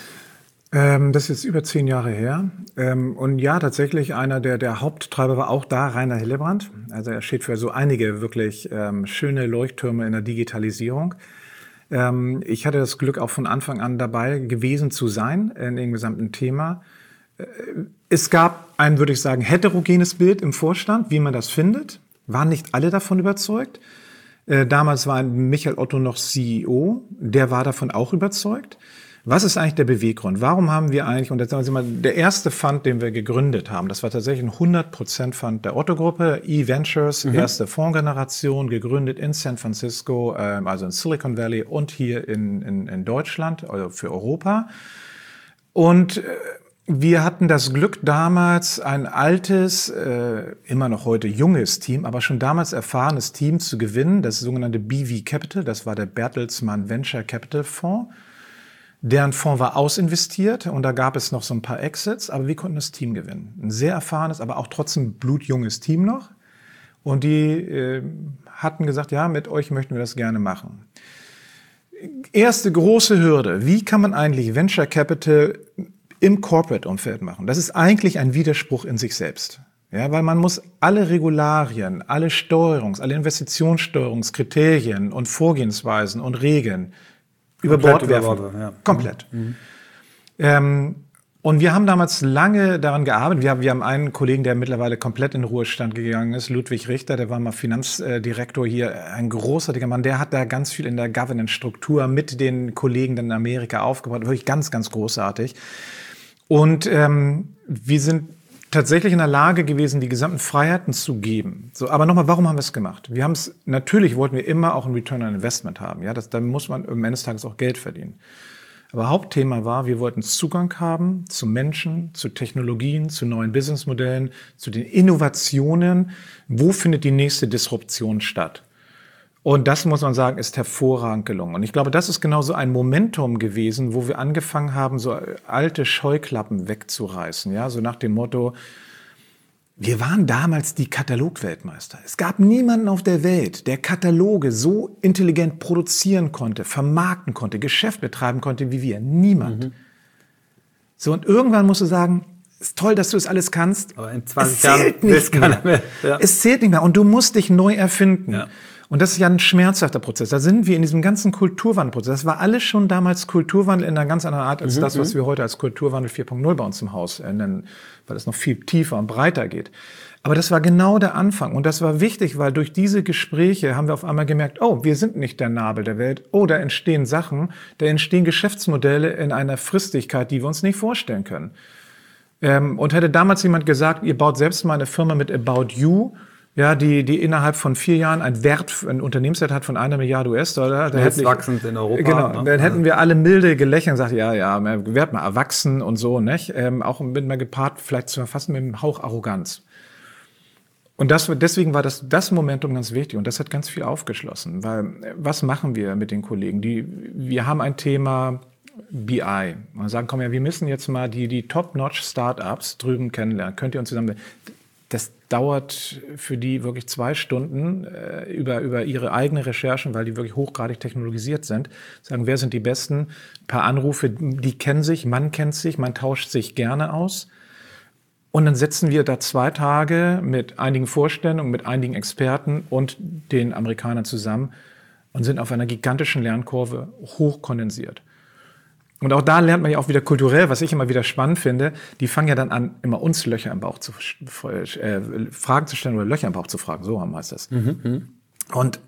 Ähm, das ist über zehn Jahre her. Ähm, und ja, tatsächlich einer der, der Haupttreiber war auch da Rainer Hillebrand. Also er steht für so einige wirklich ähm, schöne Leuchttürme in der Digitalisierung. Ähm, ich hatte das Glück, auch von Anfang an dabei gewesen zu sein in dem gesamten Thema. Es gab ein, würde ich sagen, heterogenes Bild im Vorstand, wie man das findet. Waren nicht alle davon überzeugt. Äh, damals war Michael Otto noch C E O. Der war davon auch überzeugt. Was ist eigentlich der Beweggrund? Warum haben wir eigentlich, und jetzt sagen wir mal, der erste Fund, den wir gegründet haben, das war tatsächlich ein hundert Prozent Fund der Otto-Gruppe, E-Ventures, mhm. erste Fondsgeneration, gegründet in San Francisco, äh, also in Silicon Valley und hier in, in, in Deutschland, also für Europa. Und äh, wir hatten das Glück, damals ein altes, äh, immer noch heute junges Team, aber schon damals erfahrenes Team zu gewinnen, das sogenannte B V Capital, das war der Bertelsmann Venture Capital Fonds. Deren Fonds war ausinvestiert und da gab es noch so ein paar Exits, aber wir konnten das Team gewinnen. Ein sehr erfahrenes, aber auch trotzdem blutjunges Team noch. Und die äh, hatten gesagt, ja, mit euch möchten wir das gerne machen. Erste große Hürde, wie kann man eigentlich Venture Capital im Corporate-Umfeld machen? Das ist eigentlich ein Widerspruch in sich selbst. Ja, weil man muss alle Regularien, alle Steuerungs-, alle Investitionssteuerungskriterien und Vorgehensweisen und Regeln über Bord werfen. Über Bord, ja. Komplett. Mhm. Ähm, und wir haben damals lange daran gearbeitet. Wir haben, wir haben einen Kollegen, der mittlerweile komplett in den Ruhestand gegangen ist, Ludwig Richter, der war mal Finanzdirektor hier, ein großartiger Mann. Der hat da ganz viel in der Governance-Struktur mit den Kollegen in Amerika aufgebaut. Wirklich ganz, ganz großartig. Und ähm, wir sind tatsächlich in der Lage gewesen, die gesamten Freiheiten zu geben. So, aber nochmal, warum haben wir es gemacht? Wir haben es, natürlich wollten wir immer auch ein Return on Investment haben. Ja, das, da muss man am Ende des Tages auch Geld verdienen. Aber Hauptthema war, wir wollten Zugang haben zu Menschen, zu Technologien, zu neuen Businessmodellen, zu den Innovationen. Wo findet die nächste Disruption statt? Und das, muss man sagen, ist hervorragend gelungen. Und ich glaube, das ist genau so ein Momentum gewesen, wo wir angefangen haben, so alte Scheuklappen wegzureißen. Ja, so nach dem Motto, wir waren damals die Katalogweltmeister. Es gab niemanden auf der Welt, der Kataloge so intelligent produzieren konnte, vermarkten konnte, Geschäft betreiben konnte wie wir. Niemand. Mhm. So, und irgendwann musst du sagen, ist toll, dass du das alles kannst. Aber in zwanzig Jahren nicht mehr. mehr. Ja. Es zählt nicht mehr. Und du musst dich neu erfinden. Ja. Und das ist ja ein schmerzhafter Prozess. Da sind wir in diesem ganzen Kulturwandelprozess. Das war alles schon damals Kulturwandel in einer ganz anderen Art als mhm, das, was wir heute als Kulturwandel vier Punkt null bei uns im Haus nennen, weil es noch viel tiefer und breiter geht. Aber das war genau der Anfang. Und das war wichtig, weil durch diese Gespräche haben wir auf einmal gemerkt, oh, wir sind nicht der Nabel der Welt. Oh, da entstehen Sachen, da entstehen Geschäftsmodelle in einer Fristigkeit, die wir uns nicht vorstellen können. Ähm, und hätte damals jemand gesagt, ihr baut selbst mal eine Firma mit About You, ja, die, die innerhalb von vier Jahren ein Wert, ein Unternehmenswert hat von einer Milliarde U S-Dollar. Da jetzt wachsend in Europa. Genau, ne? Dann hätten wir alle milde gelächelt und gesagt, ja, ja, werd mal erwachsen und so, nicht? Ähm, auch mit mal gepaart, vielleicht fast mit einem Hauch Arroganz. Und das, deswegen war das, das Momentum ganz wichtig und das hat ganz viel aufgeschlossen, weil was machen wir mit den Kollegen? Die, wir haben ein Thema B I. Und sagen, komm ja, wir müssen jetzt mal die, die Top-Notch-Startups drüben kennenlernen. Könnt ihr uns zusammen... Das dauert für die wirklich zwei Stunden äh, über, über ihre eigene Recherchen, weil die wirklich hochgradig technologisiert sind. Sagen, wer sind die Besten? Ein paar Anrufe, die kennen sich, man kennt sich, man tauscht sich gerne aus. Und dann setzen wir da zwei Tage mit einigen Vorständen, mit einigen Experten und den Amerikanern zusammen und sind auf einer gigantischen Lernkurve hochkondensiert. Und auch da lernt man ja auch wieder kulturell, was ich immer wieder spannend finde, die fangen ja dann an, immer uns Löcher im Bauch zu äh, Fragen zu stellen oder Löcher im Bauch zu fragen, so heißt das. Mhm. Und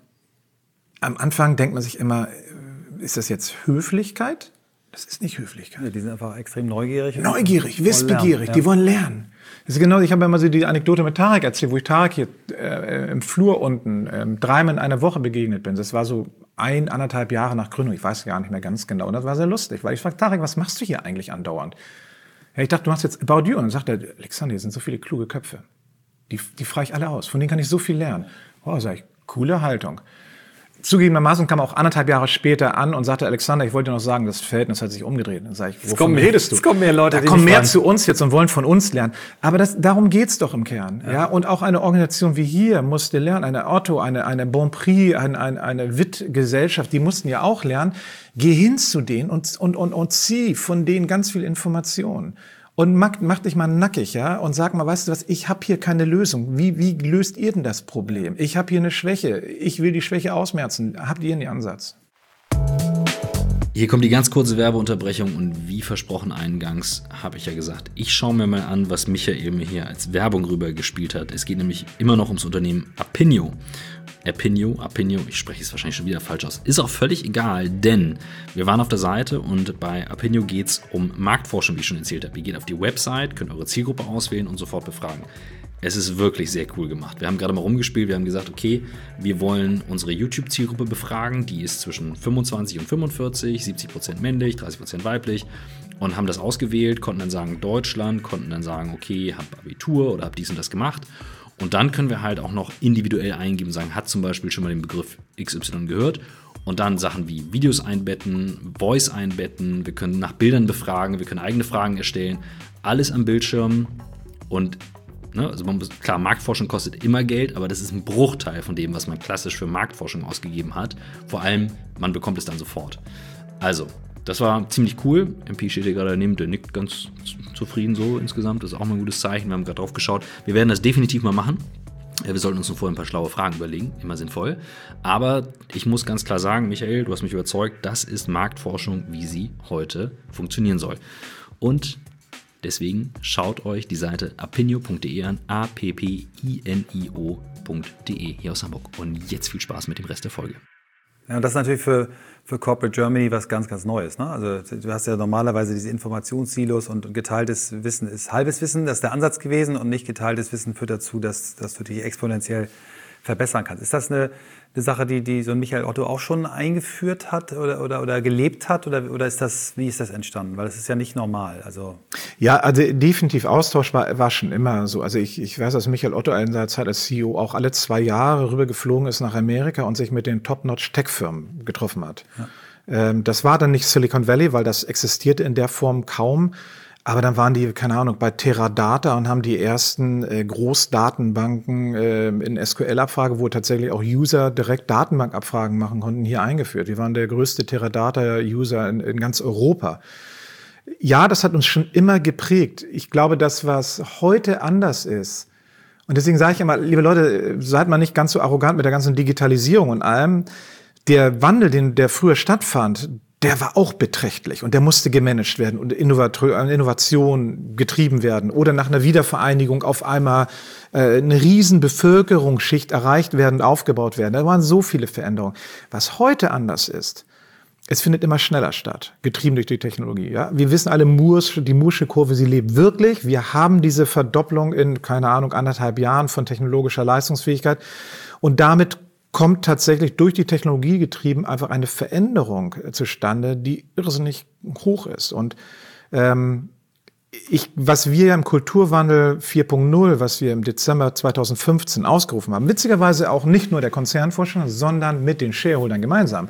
am Anfang denkt man sich immer, ist das jetzt Höflichkeit? Das ist nicht Höflichkeit. Ja, die sind einfach extrem neugierig. Neugierig, wissbegierig, ja. Die wollen lernen. Das ist genau, ich habe ja mal so die Anekdote mit Tarek erzählt, wo ich Tarek hier äh, im Flur unten äh, dreimal in einer Woche begegnet bin. Das war so ein, anderthalb Jahre nach Gründung. Ich weiß gar nicht mehr ganz genau. Und das war sehr lustig, weil ich fragte, Tarek, was machst du hier eigentlich andauernd? Ja, ich dachte, du machst jetzt About You. Und dann sagt er, Alexander, hier sind so viele kluge Köpfe. Die, die frage ich alle aus. Von denen kann ich so viel lernen. Oh, sag ich, coole Haltung. Zugegebenermaßen kam er auch anderthalb Jahre später an und sagte, Alexander, ich wollte dir noch sagen, das Verhältnis hat sich umgedreht. Dann sage ich, wovon redest du? Es kommen mehr Leute, da kommen mehr zu uns jetzt und wollen von uns lernen. Aber das, darum geht's doch im Kern. Ja. Ja? Und auch eine Organisation wie hier musste lernen, eine Otto, eine, eine Bonprix, eine, eine, eine Witt-Gesellschaft, die mussten ja auch lernen. Geh hin zu denen und, und, und, und zieh von denen ganz viel Informationen. Und mach, mach dich mal nackig, ja, und sag mal, weißt du was, ich habe hier keine Lösung. Wie, wie löst ihr denn das Problem? Ich habe hier eine Schwäche. Ich will die Schwäche ausmerzen. Habt ihr einen Ansatz? Hier kommt die ganz kurze Werbeunterbrechung und wie versprochen eingangs habe ich ja gesagt, ich schaue mir mal an, was Michael mir hier als Werbung rübergespielt hat. Es geht nämlich immer noch ums Unternehmen Apinio. Apinio, Apinio, ich spreche es wahrscheinlich schon wieder falsch aus. Ist auch völlig egal, denn wir waren auf der Seite und bei Apinio geht es um Marktforschung, wie ich schon erzählt habe. Ihr geht auf die Website, könnt eure Zielgruppe auswählen und sofort befragen. Es ist wirklich sehr cool gemacht. Wir haben gerade mal rumgespielt, wir haben gesagt, okay, wir wollen unsere YouTube-Zielgruppe befragen, die ist zwischen fünfundzwanzig und fünfundvierzig, siebzig Prozent männlich, dreißig Prozent weiblich und haben das ausgewählt, konnten dann sagen Deutschland, konnten dann sagen, okay, hab Abitur oder hab dies und das gemacht. Und dann können wir halt auch noch individuell eingeben, sagen, hat zum Beispiel schon mal den Begriff X Y gehört und dann Sachen wie Videos einbetten, Voice einbetten, wir können nach Bildern befragen, wir können eigene Fragen erstellen, alles am Bildschirm und Ne, also man muss, klar, Marktforschung kostet immer Geld, aber das ist ein Bruchteil von dem, was man klassisch für Marktforschung ausgegeben hat. Vor allem, man bekommt es dann sofort. Also, das war ziemlich cool. M P steht hier gerade daneben, der nickt ganz zufrieden so insgesamt. Das ist auch mal ein gutes Zeichen. Wir haben gerade drauf geschaut. Wir werden das definitiv mal machen. Wir sollten uns nur vorher ein paar schlaue Fragen überlegen, immer sinnvoll. Aber ich muss ganz klar sagen, Michael, du hast mich überzeugt, das ist Marktforschung, wie sie heute funktionieren soll. Und deswegen schaut euch die Seite apinio punkt de an, a p p i n i o punkt de hier aus Hamburg. Und jetzt viel Spaß mit dem Rest der Folge. Ja, und das ist natürlich für, für Corporate Germany was ganz, ganz Neues. Ne? Also du hast ja normalerweise diese Informationssilos und, und geteiltes Wissen ist halbes Wissen, das ist der Ansatz gewesen und nicht geteiltes Wissen führt dazu, dass, dass du dich exponentiell verbessern kannst. Ist das eine, eine Sache, die, die so ein Michael Otto auch schon eingeführt hat oder, oder, oder gelebt hat? Oder, oder ist das, wie ist das entstanden? Weil das ist ja nicht normal. Also ja, also definitiv Austausch war, war schon immer so. Also ich, ich weiß, dass Michael Otto in seiner Zeit als C E O auch alle zwei Jahre rübergeflogen ist nach Amerika und sich mit den Top-Notch-Tech-Firmen getroffen hat. Ja. Ähm, das war dann nicht Silicon Valley, weil das existierte in der Form kaum. Aber dann waren die, keine Ahnung, bei Teradata und haben die ersten äh, Großdatenbanken äh, in S Q L-Abfrage, wo tatsächlich auch User direkt Datenbankabfragen machen konnten, hier eingeführt. Wir waren der größte Teradata-User in, in ganz Europa. Ja, das hat uns schon immer geprägt. Ich glaube, das, was heute anders ist, und deswegen sage ich immer, liebe Leute, seid mal nicht ganz so arrogant mit der ganzen Digitalisierung und allem. Der Wandel, den der früher stattfand, der war auch beträchtlich und der musste gemanagt werden und Innovation getrieben werden oder nach einer Wiedervereinigung auf einmal äh, eine riesen Bevölkerungsschicht erreicht werden und aufgebaut werden. Da waren so viele Veränderungen. Was heute anders ist, es findet immer schneller statt, getrieben durch die Technologie. Ja? Wir wissen alle, Moores, die Moore'sche Kurve, sie lebt wirklich. Wir haben diese Verdopplung in, keine Ahnung, anderthalb Jahren von technologischer Leistungsfähigkeit und damit kommt tatsächlich durch die Technologie getrieben einfach eine Veränderung zustande, die irrsinnig hoch ist. Und ähm, ich, was wir im Kulturwandel vier Punkt null, was wir im Dezember zweitausendfünfzehn ausgerufen haben, witzigerweise auch nicht nur der Konzernvorstand, sondern mit den Shareholdern gemeinsam.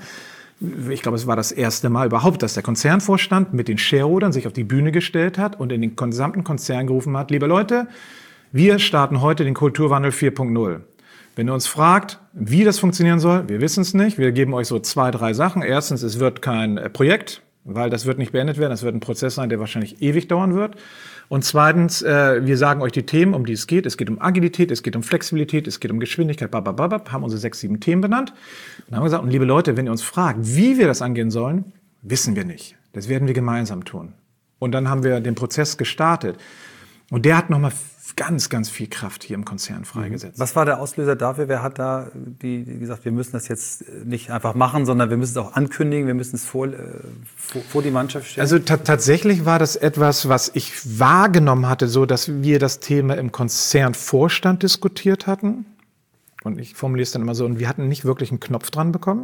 Ich glaube, es war das erste Mal überhaupt, dass der Konzernvorstand mit den Shareholdern sich auf die Bühne gestellt hat und in den gesamten Konzern gerufen hat, liebe Leute, wir starten heute den Kulturwandel vier Punkt null. Wenn ihr uns fragt, wie das funktionieren soll, wir wissen es nicht. Wir geben euch so zwei, drei Sachen. Erstens, es wird kein Projekt, weil das wird nicht beendet werden. Das wird ein Prozess sein, der wahrscheinlich ewig dauern wird. Und zweitens, äh, wir sagen euch die Themen, um die es geht. Es geht um Agilität, es geht um Flexibilität, es geht um Geschwindigkeit, babababab, haben unsere sechs, sieben Themen benannt. Und haben gesagt, und liebe Leute, wenn ihr uns fragt, wie wir das angehen sollen, wissen wir nicht. Das werden wir gemeinsam tun. Und dann haben wir den Prozess gestartet. Und der hat nochmal ganz, ganz viel Kraft hier im Konzern freigesetzt. Was war der Auslöser dafür? Wer hat da die, die gesagt, wir müssen das jetzt nicht einfach machen, sondern wir müssen es auch ankündigen, wir müssen es vor, äh, vor, vor die Mannschaft stellen? Also ta- tatsächlich war das etwas, was ich wahrgenommen hatte, so dass wir das Thema im Konzernvorstand diskutiert hatten. Und ich formuliere es dann immer so, und wir hatten nicht wirklich einen Knopf dran bekommen.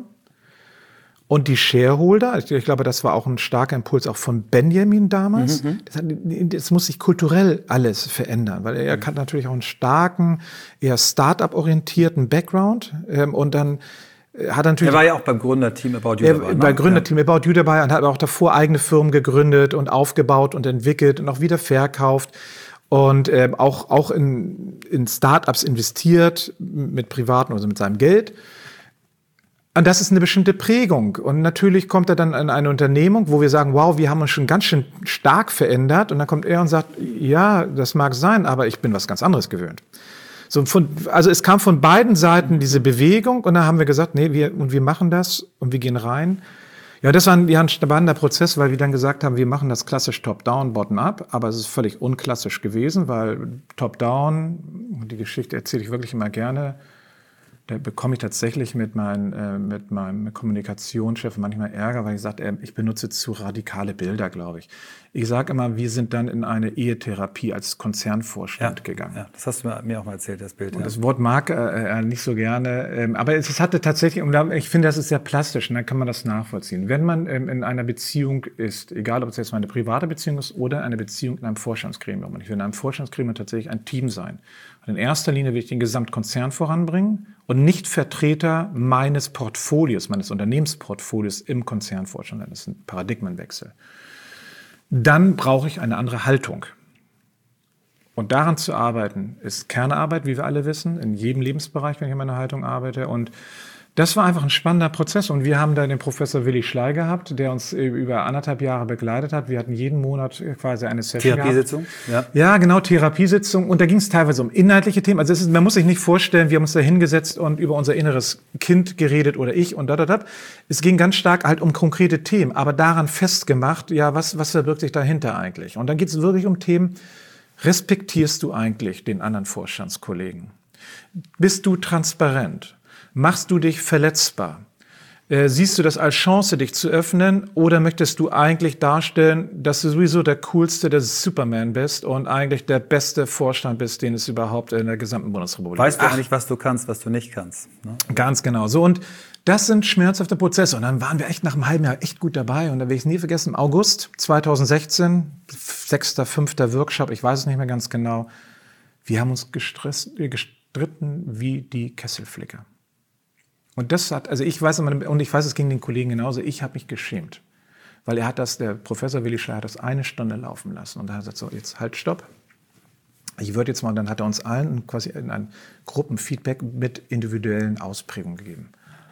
Und die Shareholder, ich, ich glaube, das war auch ein starker Impuls auch von Benjamin damals. Mhm. Das, hat, das muss sich kulturell alles verändern, weil er mhm. hat natürlich auch einen starken, eher Start-up-orientierten Background. Ähm, und dann hat er natürlich. Er war ja auch beim Gründerteam About You er, dabei. Ne? Bei Gründerteam ja. About You dabei und hat auch davor eigene Firmen gegründet und aufgebaut und entwickelt und auch wieder verkauft. Und äh, auch, auch in, in Start-ups investiert mit privaten, also mit seinem Geld. Und das ist eine bestimmte Prägung. Und natürlich kommt er dann in eine Unternehmung, wo wir sagen, wow, wir haben uns schon ganz schön stark verändert. Und dann kommt er und sagt, ja, das mag sein, aber ich bin was ganz anderes gewöhnt. So von, also es kam von beiden Seiten diese Bewegung. Und dann haben wir gesagt, nee, wir, und wir machen das und wir gehen rein. Ja, das war ein, ja, ein spannender Prozess, weil wir dann gesagt haben, wir machen das klassisch Top-Down, Bottom-Up, aber es ist völlig unklassisch gewesen, weil Top-Down, die Geschichte erzähle ich wirklich immer gerne, da bekomme ich tatsächlich mit, mein, äh, mit meinem Kommunikationschef manchmal Ärger, weil ich sage, äh, ich benutze zu radikale Bilder, glaube ich. Ich sage immer, wir sind dann in eine Ehetherapie als Konzernvorstand ja, gegangen. Ja, das hast du mir auch mal erzählt, das Bild. Und ja. das Wort mag er äh, nicht so gerne, ähm, aber es, es hatte tatsächlich, und ich finde, das ist sehr plastisch, und dann kann man das nachvollziehen. Wenn man ähm, in einer Beziehung ist, egal ob es jetzt mal eine private Beziehung ist oder eine Beziehung in einem Vorstandsgremium, und ich will in einem Vorstandsgremium tatsächlich ein Team sein. Und in erster Linie will ich den Gesamtkonzern voranbringen und nicht Vertreter meines Portfolios, meines Unternehmensportfolios im Konzernvorstand. Das ist ein Paradigmenwechsel. Dann brauche ich eine andere Haltung. Und daran zu arbeiten, ist Kernarbeit, wie wir alle wissen, in jedem Lebensbereich, wenn ich an meiner Haltung arbeite. Und das war einfach ein spannender Prozess. Und wir haben da den Professor Willi Schley gehabt, der uns über anderthalb Jahre begleitet hat. Wir hatten jeden Monat quasi eine Session Therapiesitzung? Ja. ja, genau, Therapiesitzung. Und da ging es teilweise um inhaltliche Themen. Also es ist, man muss sich nicht vorstellen, wir haben uns da hingesetzt und über unser inneres Kind geredet oder ich und da, da, da. Es ging ganz stark halt um konkrete Themen, aber daran festgemacht, ja, was, was verbirgt sich dahinter eigentlich? Und dann geht es wirklich um Themen, respektierst du eigentlich den anderen Vorstandskollegen? Bist du transparent? Machst du dich verletzbar? Äh, siehst du das als Chance, dich zu öffnen? Oder möchtest du eigentlich darstellen, dass du sowieso der coolste, der Superman bist und eigentlich der beste Vorstand bist, den es überhaupt in der gesamten Bundesrepublik gibt? Weißt du eigentlich, was du kannst, was du nicht kannst? Ne? Ganz genau. So, und das sind schmerzhafte Prozesse. Und dann waren wir echt nach einem halben Jahr echt gut dabei. Und da werde ich es nie vergessen, im August zweitausendsechzehn, sechster, fünfter Workshop, ich weiß es nicht mehr ganz genau, wir haben uns gestresst, gestritten wie die Kesselflicker. Und das hat, also ich weiß, und ich weiß, es ging den Kollegen genauso, ich habe mich geschämt. Weil er hat das, der Professor Willi Schley hat das eine Stunde laufen lassen. Und da hat er gesagt, so, jetzt halt, stopp. Ich würde jetzt mal, dann hat er uns allen quasi in ein Gruppenfeedback mit individuellen Ausprägungen gegeben.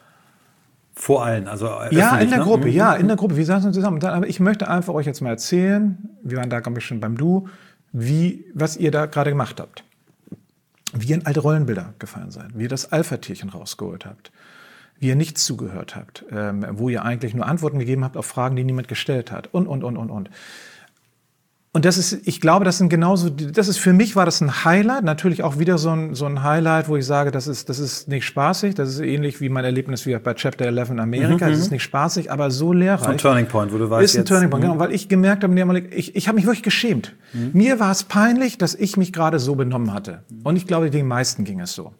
Vor allen, also ja, in der ne? Gruppe, ja, in der Gruppe. Wir saßen zusammen. Aber ich möchte einfach euch jetzt mal erzählen, wir waren da, glaube ich, schon beim Du, wie, was ihr da gerade gemacht habt. Wie ihr in alte Rollenbilder gefallen seid, wie ihr das Alpha-Tierchen rausgeholt habt, wie ihr nicht zugehört habt, ähm, wo ihr eigentlich nur Antworten gegeben habt auf Fragen, die niemand gestellt hat und, und, und, und, und. Und das ist, ich glaube, das sind genauso, das ist, für mich war das ein Highlight, natürlich auch wieder so ein, so ein Highlight, wo ich sage, das ist, das ist nicht spaßig, das ist ähnlich wie mein Erlebnis wie bei Chapter elf in Amerika, mhm, das ist nicht spaßig, aber so lehrreich. So ein Turning Point, wo du weißt ist ein jetzt, Turning Point, mhm. genau, weil ich gemerkt habe, ich, ich habe mich wirklich geschämt. Mhm. Mir war es peinlich, dass ich mich gerade so benommen hatte. Und ich glaube, den meisten ging es so.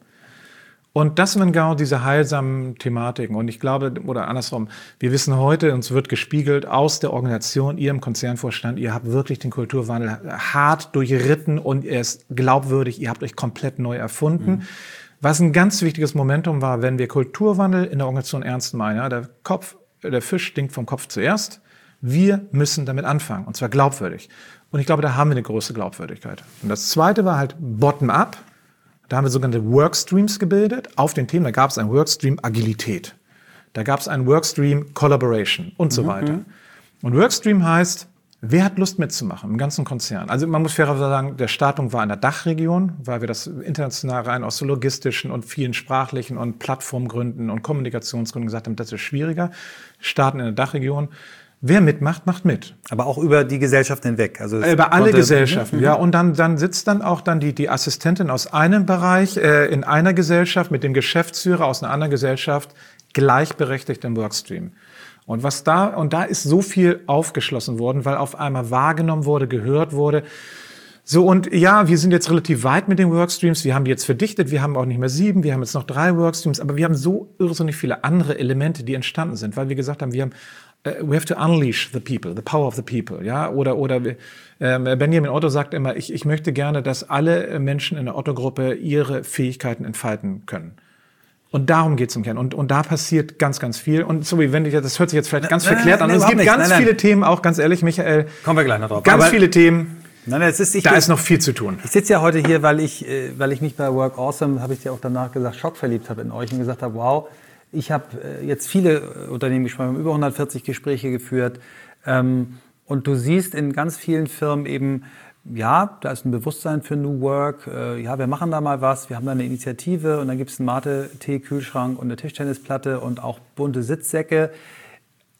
Und das sind genau diese heilsamen Thematiken. Und ich glaube, oder andersrum, wir wissen heute, uns wird gespiegelt aus der Organisation, ihr im Konzernvorstand, ihr habt wirklich den Kulturwandel hart durchritten und er ist glaubwürdig, ihr habt euch komplett neu erfunden. Mhm. Was ein ganz wichtiges Momentum war, wenn wir Kulturwandel in der Organisation ernst meinen, ja, der Kopf, der Fisch stinkt vom Kopf zuerst. Wir müssen damit anfangen, und zwar glaubwürdig. Und ich glaube, da haben wir eine große Glaubwürdigkeit. Und das Zweite war halt bottom-up. Da haben wir sogenannte Workstreams gebildet auf den Themen. Da gab es einen Workstream Agilität. Da gab es einen Workstream Collaboration und so mhm. weiter. Und Workstream heißt, wer hat Lust mitzumachen im ganzen Konzern? Also man muss fairerweise sagen, der Startung war in der Dachregion, weil wir das international rein aus so logistischen und vielen sprachlichen und Plattformgründen und Kommunikationsgründen gesagt haben, das ist schwieriger. Starten in der Dachregion. Wer mitmacht, macht mit. Aber auch über die Gesellschaften hinweg. Also über alle Gesellschaften, ja. Und dann, dann sitzt dann auch dann die, die Assistentin aus einem Bereich äh, in einer Gesellschaft mit dem Geschäftsführer aus einer anderen Gesellschaft gleichberechtigt im Workstream. Und was da, und da ist so viel aufgeschlossen worden, weil auf einmal wahrgenommen wurde, gehört wurde. So, und ja, wir sind jetzt relativ weit mit den Workstreams. Wir haben die jetzt verdichtet. Wir haben auch nicht mehr sieben. Wir haben jetzt noch drei Workstreams. Aber wir haben so irrsinnig viele andere Elemente, die entstanden sind, weil wir gesagt haben, wir haben we have to unleash the people, the power of the people, ja, oder oder äh, Benjamin Otto sagt immer, ich ich möchte gerne, dass alle Menschen in der Otto-Gruppe ihre Fähigkeiten entfalten können. Und darum geht's im Kern. Und und da passiert ganz ganz viel. Und so wie wenn ich das hört sich jetzt vielleicht ganz nein, verklärt nein, nein, an. Es gibt nicht. ganz nein, nein. viele Themen, auch ganz ehrlich, Michael. Kommen wir gleich noch drauf. Ganz Aber viele Themen. Nein, nein, es ist, ich, da ist noch viel zu tun. Ich sitze ja heute hier, weil ich weil ich mich bei Work Awesome, habe ich dir auch danach gesagt, schockverliebt habe in euch und gesagt habe, wow. Ich habe jetzt viele Unternehmen gesprochen, wir haben über hundertvierzig Gespräche geführt. Ähm, und du siehst in ganz vielen Firmen eben, ja, da ist ein Bewusstsein für New Work. Äh, ja, wir machen da mal was, wir haben da eine Initiative und dann gibt es einen Mate-Tee-Kühlschrank und eine Tischtennisplatte und auch bunte Sitzsäcke.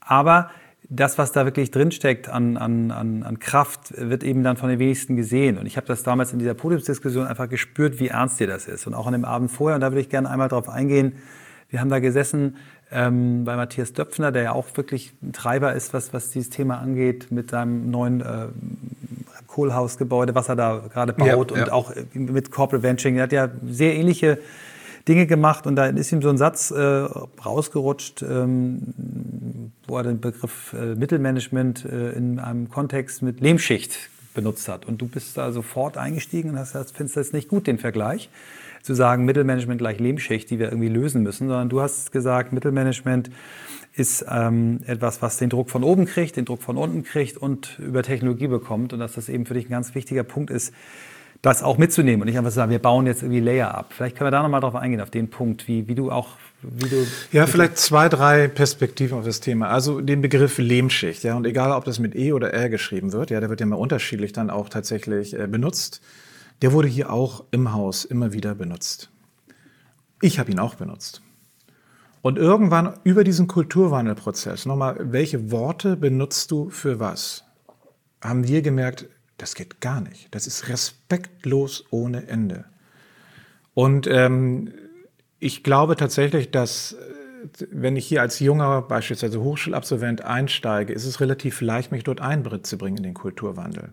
Aber das, was da wirklich drinsteckt an, an, an, an Kraft, wird eben dann von den wenigsten gesehen. Und ich habe das damals in dieser Podiumsdiskussion einfach gespürt, wie ernst dir das ist. Und auch an dem Abend vorher, und da würde ich gerne einmal drauf eingehen, wir haben da gesessen ähm, bei Matthias Döpfner, der ja auch wirklich ein Treiber ist, was, was dieses Thema angeht, mit seinem neuen äh, Kohlhausgebäude, was er da gerade baut, ja, und ja. auch mit Corporate Venturing. Er hat ja sehr ähnliche Dinge gemacht, und da ist ihm so ein Satz äh, rausgerutscht, ähm, wo er den Begriff äh, Mittelmanagement äh, in einem Kontext mit Lehmschicht benutzt hat. Und du bist da sofort eingestiegen und hast gesagt, findest du das nicht gut, den Vergleich, zu sagen, Mittelmanagement gleich Lehmschicht, die wir irgendwie lösen müssen, sondern du hast gesagt, Mittelmanagement ist ähm, etwas, was den Druck von oben kriegt, den Druck von unten kriegt und über Technologie bekommt, und dass das eben für dich ein ganz wichtiger Punkt ist, das auch mitzunehmen und nicht einfach zu sagen, wir bauen jetzt irgendwie Layer ab. Vielleicht können wir da nochmal drauf eingehen, auf den Punkt, wie, wie du auch... Wie du ja, vielleicht zwei, drei Perspektiven auf das Thema. Also den Begriff Lehmschicht, ja, und egal, ob das mit E oder R geschrieben wird, ja, der wird ja mal unterschiedlich dann auch tatsächlich äh, benutzt. Der wurde hier auch im Haus immer wieder benutzt. Ich habe ihn auch benutzt. Und irgendwann über diesen Kulturwandelprozess, nochmal, welche Worte benutzt du für was, haben wir gemerkt, das geht gar nicht. Das ist respektlos ohne Ende. Und ähm, ich glaube tatsächlich, dass, wenn ich hier als junger, beispielsweise Hochschulabsolvent einsteige, ist es relativ leicht, mich dort einzubringen in den Kulturwandel.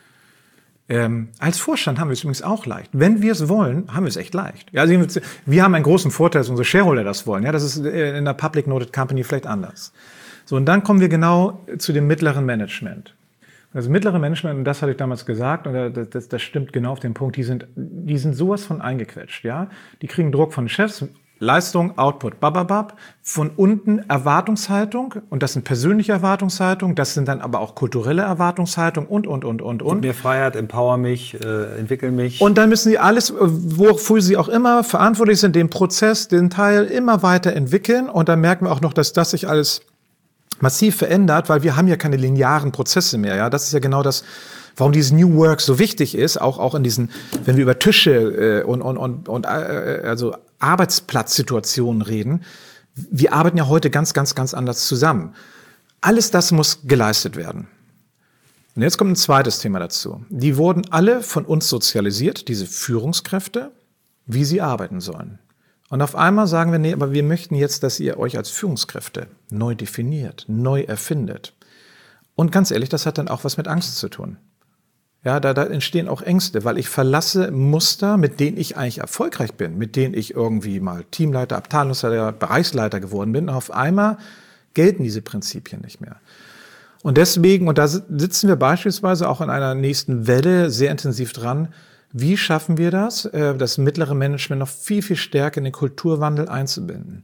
Ähm, als Vorstand haben wir es übrigens auch leicht. Wenn wir es wollen, haben wir es echt leicht. Ja, also wir haben einen großen Vorteil, dass unsere Shareholder das wollen. Ja, das ist in einer Public Noted Company vielleicht anders. So, und dann kommen wir genau zu dem mittleren Management. Das mittlere Management, und das hatte ich damals gesagt, und das, das, das stimmt genau auf den Punkt, die sind, die sind sowas von eingequetscht, ja. Die kriegen Druck von Chefs, Leistung, Output, bababab, von unten Erwartungshaltung, und das sind persönliche Erwartungshaltungen, das sind dann aber auch kulturelle Erwartungshaltungen und, und, und, und, und. Gib mir Freiheit, empower mich, äh, entwickel mich. Und dann müssen sie alles, wofür sie auch immer verantwortlich sind, den Prozess, den Teil immer weiter entwickeln, und dann merken wir auch noch, dass das sich alles massiv verändert, weil wir haben ja keine linearen Prozesse mehr. Ja, das ist ja genau das, warum dieses New Work so wichtig ist, auch auch in diesen, wenn wir über Tische äh, und und und und äh, also Arbeitsplatzsituationen reden. Wir arbeiten ja heute ganz ganz ganz anders zusammen. Alles das muss geleistet werden. Und jetzt kommt ein zweites Thema dazu. Die wurden alle von uns sozialisiert, diese Führungskräfte, wie sie arbeiten sollen. Und auf einmal sagen wir, nee, aber wir möchten jetzt, dass ihr euch als Führungskräfte neu definiert, neu erfindet. Und ganz ehrlich, das hat dann auch was mit Angst zu tun. Ja, da, da entstehen auch Ängste, weil ich verlasse Muster, mit denen ich eigentlich erfolgreich bin, mit denen ich irgendwie mal Teamleiter, Abteilungsleiter, Bereichsleiter geworden bin. Und auf einmal gelten diese Prinzipien nicht mehr. Und deswegen, und da sitzen wir beispielsweise auch in einer nächsten Welle sehr intensiv dran, wie schaffen wir das, das mittlere Management noch viel, viel stärker in den Kulturwandel einzubinden?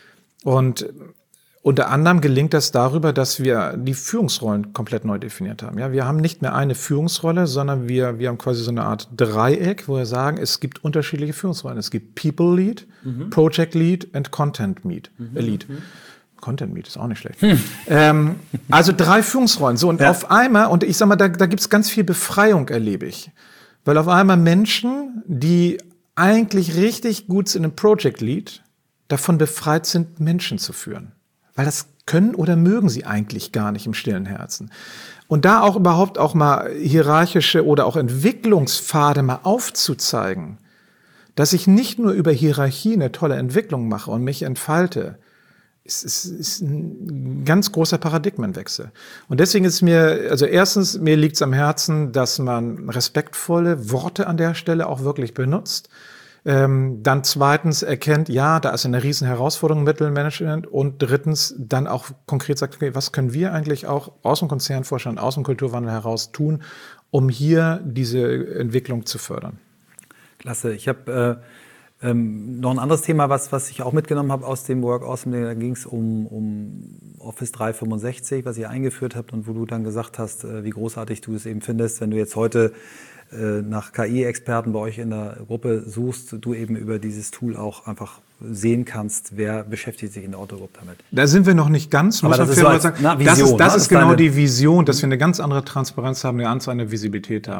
Und unter anderem gelingt das darüber, dass wir die Führungsrollen komplett neu definiert haben. Ja, wir haben nicht mehr eine Führungsrolle, sondern wir, wir haben quasi so eine Art Dreieck, wo wir sagen, es gibt unterschiedliche Führungsrollen. Es gibt People Lead, mhm. Project Lead und Content Lead. Mhm. Lead. Mhm. Content Meet ist auch nicht schlecht. Hm. Ähm, also drei Führungsrollen. So, und ja. auf einmal, und ich sag mal, da, da gibt's ganz viel Befreiung, erlebe ich. Weil auf einmal Menschen, die eigentlich richtig gut sind im Project Lead, davon befreit sind, Menschen zu führen. Weil das können oder mögen sie eigentlich gar nicht im stillen Herzen. Und da auch überhaupt auch mal hierarchische oder auch Entwicklungspfade mal aufzuzeigen, dass ich nicht nur über Hierarchie eine tolle Entwicklung mache und mich entfalte, ist, ist, ist ein ganz großer Paradigmenwechsel. Und deswegen ist mir, also erstens, mir liegt es am Herzen, dass man respektvolle Worte an der Stelle auch wirklich benutzt. Ähm, dann zweitens erkennt, ja, da ist eine riesen Herausforderung im Mittelmanagement, und drittens dann auch konkret sagt, okay, was können wir eigentlich auch aus dem Konzernvorstand, aus dem Kulturwandel heraus tun, um hier diese Entwicklung zu fördern. Klasse. Ich habe äh, ähm, noch ein anderes Thema, was, was ich auch mitgenommen habe aus dem Work Awesome. Da ging es um, um Office dreihundertfünfundsechzig, was ihr eingeführt habt und wo du dann gesagt hast, äh, wie großartig du es eben findest, wenn du jetzt heute äh, nach K I-Experten bei euch in der Gruppe suchst, du eben über dieses Tool auch einfach sehen kannst, wer beschäftigt sich in der Otto-Group damit. Da sind wir noch nicht ganz, muss man man so als, sagen. na, Vision, das ist, das ne? ist genau die Vision, dass wir eine ganz andere Transparenz haben, eine ganz andere Visibilität haben.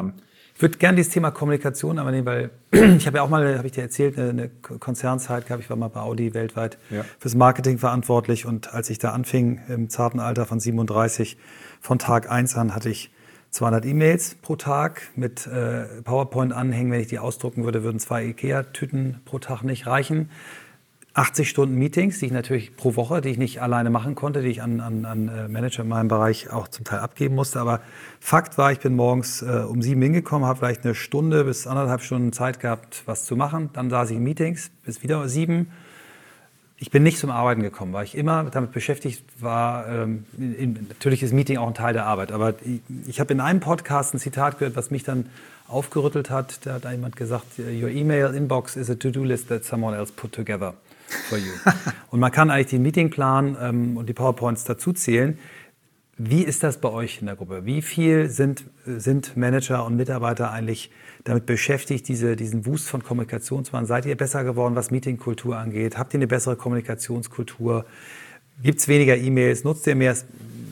Ich würde gerne dieses Thema Kommunikation aber nehmen, weil ich habe ja auch mal, habe ich dir erzählt, eine Konzernzeit gehabt. Ich war mal bei Audi weltweit ja. fürs Marketing verantwortlich. Und als ich da anfing, im zarten Alter von siebenunddreißig, von Tag eins an, hatte ich zweihundert E-Mails pro Tag mit äh, PowerPoint-Anhängen. Wenn ich die ausdrucken würde, würden zwei Ikea-Tüten pro Tag nicht reichen. achtzig Stunden Meetings, die ich natürlich pro Woche, die ich nicht alleine machen konnte, die ich an, an, an Manager in meinem Bereich auch zum Teil abgeben musste. Aber Fakt war, ich bin morgens äh, um sieben hingekommen, habe vielleicht eine Stunde bis anderthalb Stunden Zeit gehabt, was zu machen. Dann saß ich in Meetings bis wieder sieben. Ich bin nicht zum Arbeiten gekommen, weil ich immer damit beschäftigt war. Ähm, in, natürlich ist Meeting auch ein Teil der Arbeit, aber ich, ich habe in einem Podcast ein Zitat gehört, was mich dann aufgerüttelt hat. Da hat jemand gesagt, your email inbox is a to-do list that someone else put together for you. Und man kann eigentlich den Meetingplan ähm, und die PowerPoints dazu zählen. Wie ist das bei euch in der Gruppe? Wie viel sind, sind Manager und Mitarbeiter eigentlich damit beschäftigt, diese, diesen Wust von Kommunikation zu machen? Seid ihr besser geworden, was Meetingkultur angeht? Habt ihr eine bessere Kommunikationskultur? Gibt es weniger E-Mails? Nutzt ihr mehr?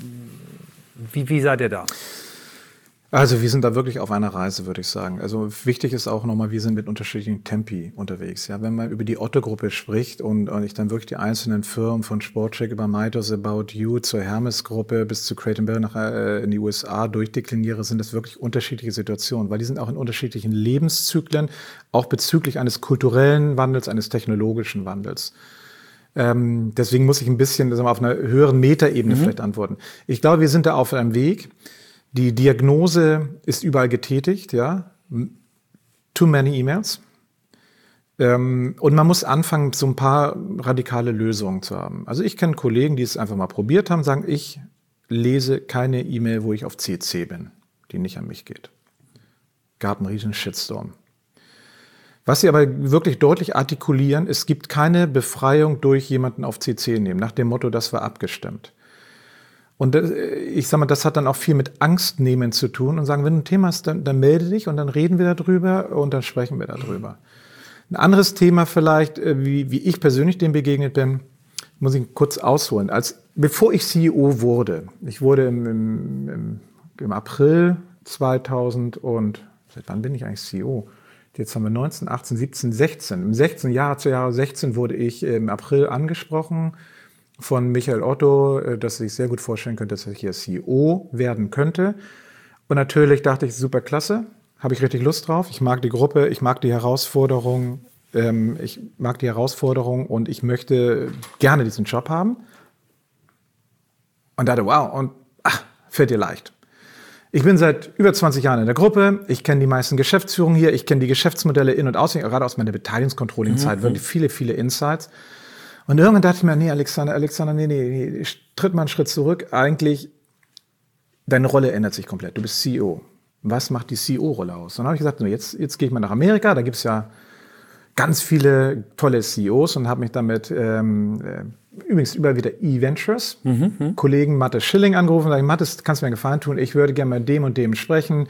Wie, wie seid ihr da? Also wir sind da wirklich auf einer Reise, würde ich sagen. Also wichtig ist auch nochmal, wir sind mit unterschiedlichen Tempi unterwegs. Ja, wenn man über die Otto-Gruppe spricht und, und ich dann wirklich die einzelnen Firmen von Sportcheck über Mytos, About You zur Hermes-Gruppe bis zu Crate and Barrel nach, äh, in die U S A durchdekliniere, sind das wirklich unterschiedliche Situationen, weil die sind auch in unterschiedlichen Lebenszyklen, auch bezüglich eines kulturellen Wandels, eines technologischen Wandels. Ähm, deswegen muss ich ein bisschen sagen wir, auf einer höheren Metaebene mhm. vielleicht antworten. Ich glaube, wir sind da auf einem Weg. Die Diagnose ist überall getätigt, ja. Too many E-Mails. Ähm, und man muss anfangen, so ein paar radikale Lösungen zu haben. Also ich kenne Kollegen, die es einfach mal probiert haben, sagen, ich lese keine E-Mail, wo ich auf C C bin, die nicht an mich geht. Gab einen riesen Shitstorm. Was sie aber wirklich deutlich artikulieren, es gibt keine Befreiung durch jemanden auf C C nehmen, nach dem Motto, das war abgestimmt. Und ich sag mal, das hat dann auch viel mit Angst nehmen zu tun und sagen, wenn du ein Thema hast, dann, dann melde dich und dann reden wir darüber und dann sprechen wir darüber. Ein anderes Thema vielleicht, wie, wie ich persönlich dem begegnet bin, muss ich kurz ausholen. Als, bevor ich C E O wurde, ich wurde im, im, im, im April zweitausend und, seit wann bin ich eigentlich C E O? Jetzt haben wir neunzehn, achtzehn, siebzehn, sechzehn. Im sechzehn Jahr zu Jahre sechzehn wurde ich im April angesprochen von Michael Otto, dass ich sehr gut vorstellen könnte, dass ich hier C E O werden könnte. Und natürlich dachte ich, super klasse, habe ich richtig Lust drauf. Ich mag die Gruppe, ich mag die Herausforderung, ähm, ich mag die Herausforderung und ich möchte gerne diesen Job haben. Und dachte, wow, und ach, fällt dir leicht. Ich bin seit über zwanzig Jahren in der Gruppe, ich kenne die meisten Geschäftsführungen hier, ich kenne die Geschäftsmodelle in- und auswendig, gerade aus meiner Beteiligungscontrolling-Zeit, mhm. wirklich viele, viele Insights. Und irgendwann dachte ich mir, nee, Alexander, Alexander, nee, nee, nee, tritt mal einen Schritt zurück. Eigentlich, deine Rolle ändert sich komplett. Du bist C E O. Was macht die C E O-Rolle aus? Und dann habe ich gesagt, jetzt, jetzt gehe ich mal nach Amerika. Da gibt es ja ganz viele tolle C E Os und habe mich damit ähm, übrigens über wieder E-Ventures, mhm. Kollegen Mattes Schilling angerufen und gesagt, Mattes, kannst du mir einen Gefallen tun? Ich würde gerne mit dem und dem sprechen.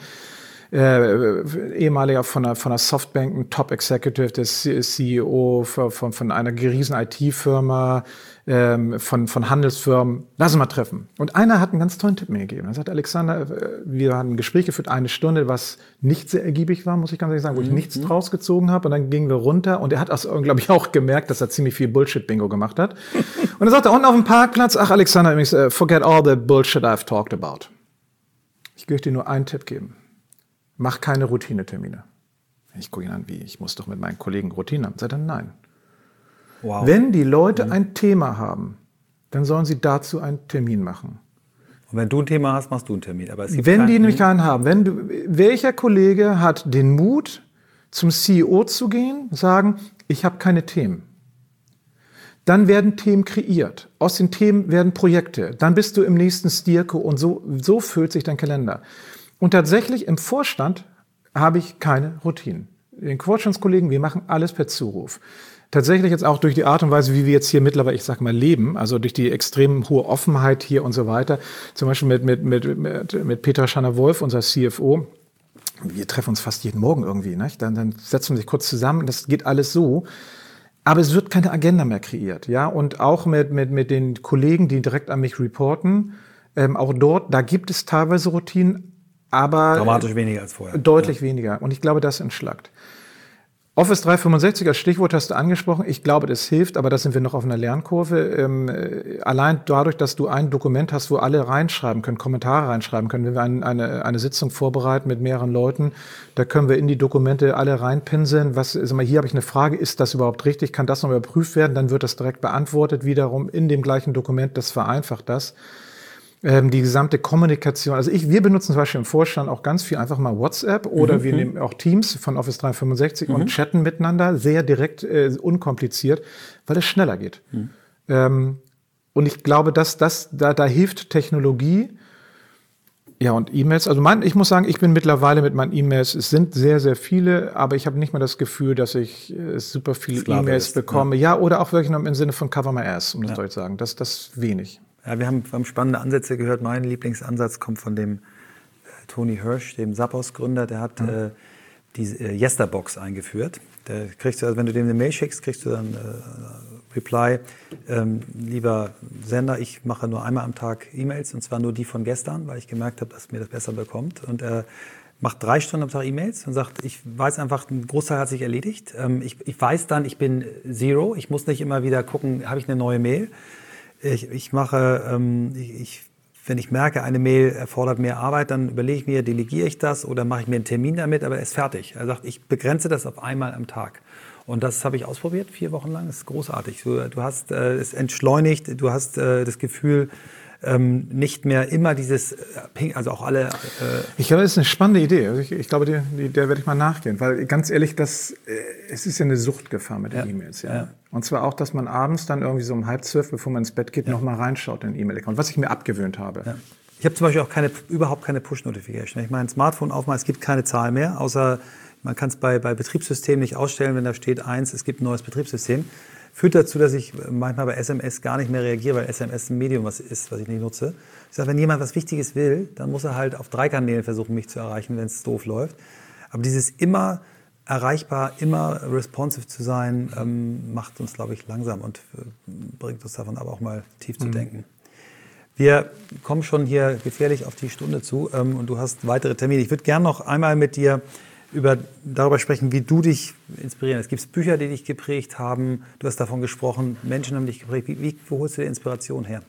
Äh, ehemaliger von einer, von einer Softbank, ein Top-Executive, der C E O von, von, von einer riesen I T-Firma, ähm, von, von Handelsfirmen. Lass uns mal treffen. Und einer hat einen ganz tollen Tipp mir gegeben. Er sagt, Alexander, wir haben ein Gespräch geführt, eine Stunde, was nicht sehr ergiebig war, muss ich ganz ehrlich sagen, wo ich mhm. nichts draus gezogen habe. Und dann gingen wir runter und er hat, glaube ich, auch gemerkt, dass er ziemlich viel Bullshit-Bingo gemacht hat. Und er sagte, unten auf dem Parkplatz, ach Alexander, übrigens, forget all the bullshit I've talked about. Ich möchte dir nur einen Tipp geben. Mach keine Routinetermine. Ich gucke ihn an, wie, ich muss doch mit meinen Kollegen Routine haben. Sagt er, nein. Wow. Wenn die Leute mhm. ein Thema haben, dann sollen sie dazu einen Termin machen. Und wenn du ein Thema hast, machst du einen Termin. Aber es gibt wenn die nämlich keinen haben, wenn du, welcher Kollege hat den Mut, zum C E O zu gehen, sagen, ich habe keine Themen. Dann werden Themen kreiert. Aus den Themen werden Projekte. Dann bist du im nächsten Stierco und so, so füllt sich dein Kalender. Und tatsächlich im Vorstand habe ich keine Routinen. Den Vorstandskollegen, wir machen alles per Zuruf. Tatsächlich jetzt auch durch die Art und Weise, wie wir jetzt hier mittlerweile, ich sag mal, leben, also durch die extrem hohe Offenheit hier und so weiter. Zum Beispiel mit, mit, mit, mit, mit Petra Schanner-Wolf, unser C F O. Wir treffen uns fast jeden Morgen irgendwie, ne? Dann, dann setzen wir sich kurz zusammen. Das geht alles so. Aber es wird keine Agenda mehr kreiert, ja. Und auch mit, mit, mit den Kollegen, die direkt an mich reporten, ähm, auch dort, da gibt es teilweise Routinen. aber dramatisch weniger als vorher. Deutlich ja. weniger. Und ich glaube, das entschlackt. Office dreihundertfünfundsechzig als Stichwort hast du angesprochen. Ich glaube, das hilft, aber da sind wir noch auf einer Lernkurve. Ähm, allein dadurch, dass du ein Dokument hast, wo alle reinschreiben können, Kommentare reinschreiben können. Wenn wir ein, eine, eine Sitzung vorbereiten mit mehreren Leuten, da können wir in die Dokumente alle reinpinseln. Was, sag mal, hier habe ich eine Frage, ist das überhaupt richtig? Kann das noch überprüft werden? Dann wird das direkt beantwortet wiederum in dem gleichen Dokument. Das vereinfacht das. Ähm, die gesamte Kommunikation, also ich, wir benutzen zum Beispiel im Vorstand auch ganz viel einfach mal WhatsApp oder mhm. wir nehmen auch Teams von Office dreihundertfünfundsechzig mhm. und chatten miteinander, sehr direkt, äh, unkompliziert, weil es schneller geht. Mhm. Ähm, und ich glaube, dass das, da, da hilft Technologie. Ja, und E-Mails, also mein, ich muss sagen, ich bin mittlerweile mit meinen E-Mails, es sind sehr, sehr viele, aber ich habe nicht mehr das Gefühl, dass ich äh, super viele E-Mails bekomme. Ja. ja, oder auch wirklich noch im Sinne von Cover My Ass, um das ja. deutlich zu sagen. Das, das ist wenig. Ja, wir haben, wir haben spannende Ansätze gehört. Mein Lieblingsansatz kommt von dem äh, Tony Hirsch, dem Zappos-Gründer. Der hat mhm. äh, die äh, Yesterbox eingeführt. Da kriegst du, also wenn du dem eine Mail schickst, kriegst du dann äh, Reply. Ähm, lieber Sender, ich mache nur einmal am Tag E-Mails, und zwar nur die von gestern, weil ich gemerkt habe, dass mir das besser bekommt. Und er äh, macht drei Stunden am Tag E-Mails und sagt, ich weiß einfach, ein Großteil hat sich erledigt. Ähm, ich, ich weiß dann, ich bin Zero. Ich muss nicht immer wieder gucken, habe ich eine neue Mail. Ich, ich mache, ähm, ich, wenn ich merke, eine Mail erfordert mehr Arbeit, dann überlege ich mir, delegiere ich das oder mache ich mir einen Termin damit, aber er ist fertig. Er sagt, ich begrenze das auf einmal am Tag. Und das habe ich ausprobiert, vier Wochen lang. Das ist großartig. Du, du hast äh, es entschleunigt, du hast äh, das Gefühl, ähm, nicht mehr immer dieses Ping, also auch alle... Äh ich glaube, das ist eine spannende Idee. Also ich, ich glaube, die, die, der werde ich mal nachgehen. Weil ganz ehrlich, das, äh, es ist ja eine Suchtgefahr mit den ja. E-Mails. Ja. Ja. Und zwar auch, dass man abends dann irgendwie so um halb zwölf, bevor man ins Bett geht, ja. noch mal reinschaut in den E-Mail-Account, was ich mir abgewöhnt habe. Ja. Ich habe zum Beispiel auch keine, überhaupt keine Push-Notification. Wenn ich mein Smartphone aufmache, es gibt keine Zahl mehr, außer man kann es bei, bei Betriebssystemen nicht ausstellen, wenn da steht eins, es gibt ein neues Betriebssystem. Führt dazu, dass ich manchmal bei S M S gar nicht mehr reagiere, weil S M S ein Medium was ist, was ich nicht nutze. Ich sage, wenn jemand was Wichtiges will, dann muss er halt auf drei Kanälen versuchen, mich zu erreichen, wenn es doof läuft. Aber dieses immer erreichbar, immer responsive zu sein, ähm, macht uns, glaube ich, langsam und äh, bringt uns davon aber auch mal tief mhm. zu denken. Wir kommen schon hier gefährlich auf die Stunde zu ähm, und du hast weitere Termine. Ich würde gerne noch einmal mit dir über, darüber sprechen, wie du dich inspirieren. Es gibt Bücher, die dich geprägt haben. Du hast davon gesprochen, Menschen haben dich geprägt. Wie, wie, wo holst du die Inspiration her?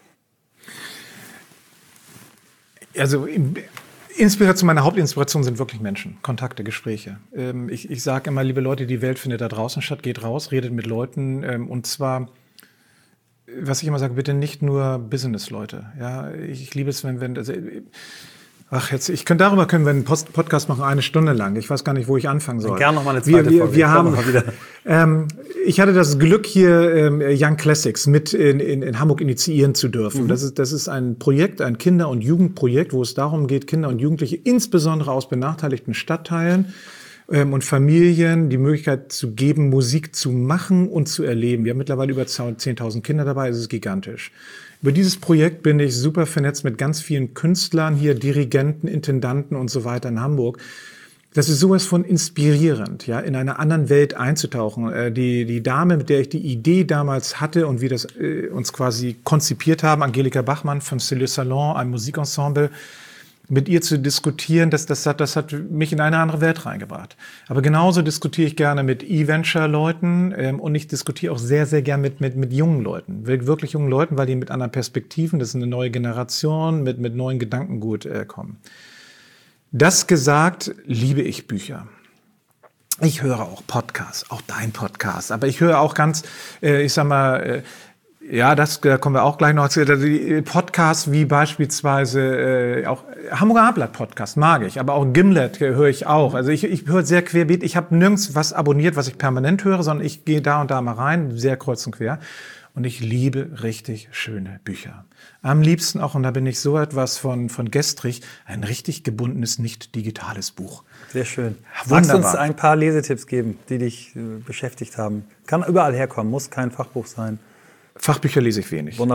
Also Inspiration, meine Hauptinspiration sind wirklich Menschen, Kontakte, Gespräche. Ähm, ich ich sage immer, liebe Leute, die Welt findet da draußen statt. Geht raus, redet mit Leuten. Ähm, und zwar, was ich immer sage, bitte nicht nur Business-Leute. Ja, ich, ich liebe es, wenn... wenn also, Ach, jetzt, ich könnte darüber können wir einen Post Podcast machen, eine Stunde lang. Ich weiß gar nicht, wo ich anfangen soll. Gerne noch mal eine zweite wir, wir, Folge. Wir haben, wieder. Ähm, ich hatte das Glück, hier ähm, Young Classics mit in, in, in Hamburg initiieren zu dürfen. Mhm. Das ist, das ist ein Projekt, ein Kinder- und Jugendprojekt, wo es darum geht, Kinder und Jugendliche, insbesondere aus benachteiligten Stadtteilen ähm, und Familien, die Möglichkeit zu geben, Musik zu machen und zu erleben. Wir haben mittlerweile über zehntausend Kinder dabei, es ist gigantisch. Über dieses Projekt bin ich super vernetzt mit ganz vielen Künstlern hier, Dirigenten, Intendanten und so weiter in Hamburg. Das ist sowas von inspirierend, ja, in einer anderen Welt einzutauchen. Die, die Dame, mit der ich die Idee damals hatte und wir das äh, uns quasi konzipiert haben, Angelika Bachmann vom Cellule Salon, ein Musikensemble, mit ihr zu diskutieren, das, das, hat, das hat mich in eine andere Welt reingebracht. Aber genauso diskutiere ich gerne mit E-Venture-Leuten ähm, und ich diskutiere auch sehr, sehr gerne mit, mit, mit jungen Leuten, wirklich jungen Leuten, weil die mit anderen Perspektiven, das ist eine neue Generation, mit, mit neuen Gedankengut äh, kommen. Das gesagt, liebe ich Bücher. Ich höre auch Podcasts, auch dein Podcast, aber ich höre auch ganz, äh, ich sag mal, äh, ja, das, da kommen wir auch gleich noch zu. Die Podcasts wie beispielsweise äh, auch Hamburger Abendblatt Podcast mag ich, aber auch Gimlet höre ich auch. Also ich, ich höre sehr querbeet. Ich habe nirgends was abonniert, was ich permanent höre, sondern ich gehe da und da mal rein, sehr kreuz und quer. Und ich liebe richtig schöne Bücher. Am liebsten auch, und da bin ich so etwas von, von Gestrich, ein richtig gebundenes, nicht digitales Buch. Sehr schön. Magst du uns ein paar Lesetipps geben, die dich äh, beschäftigt haben? Kann überall herkommen, muss kein Fachbuch sein. Fachbücher lese ich wenig. Wunderbar.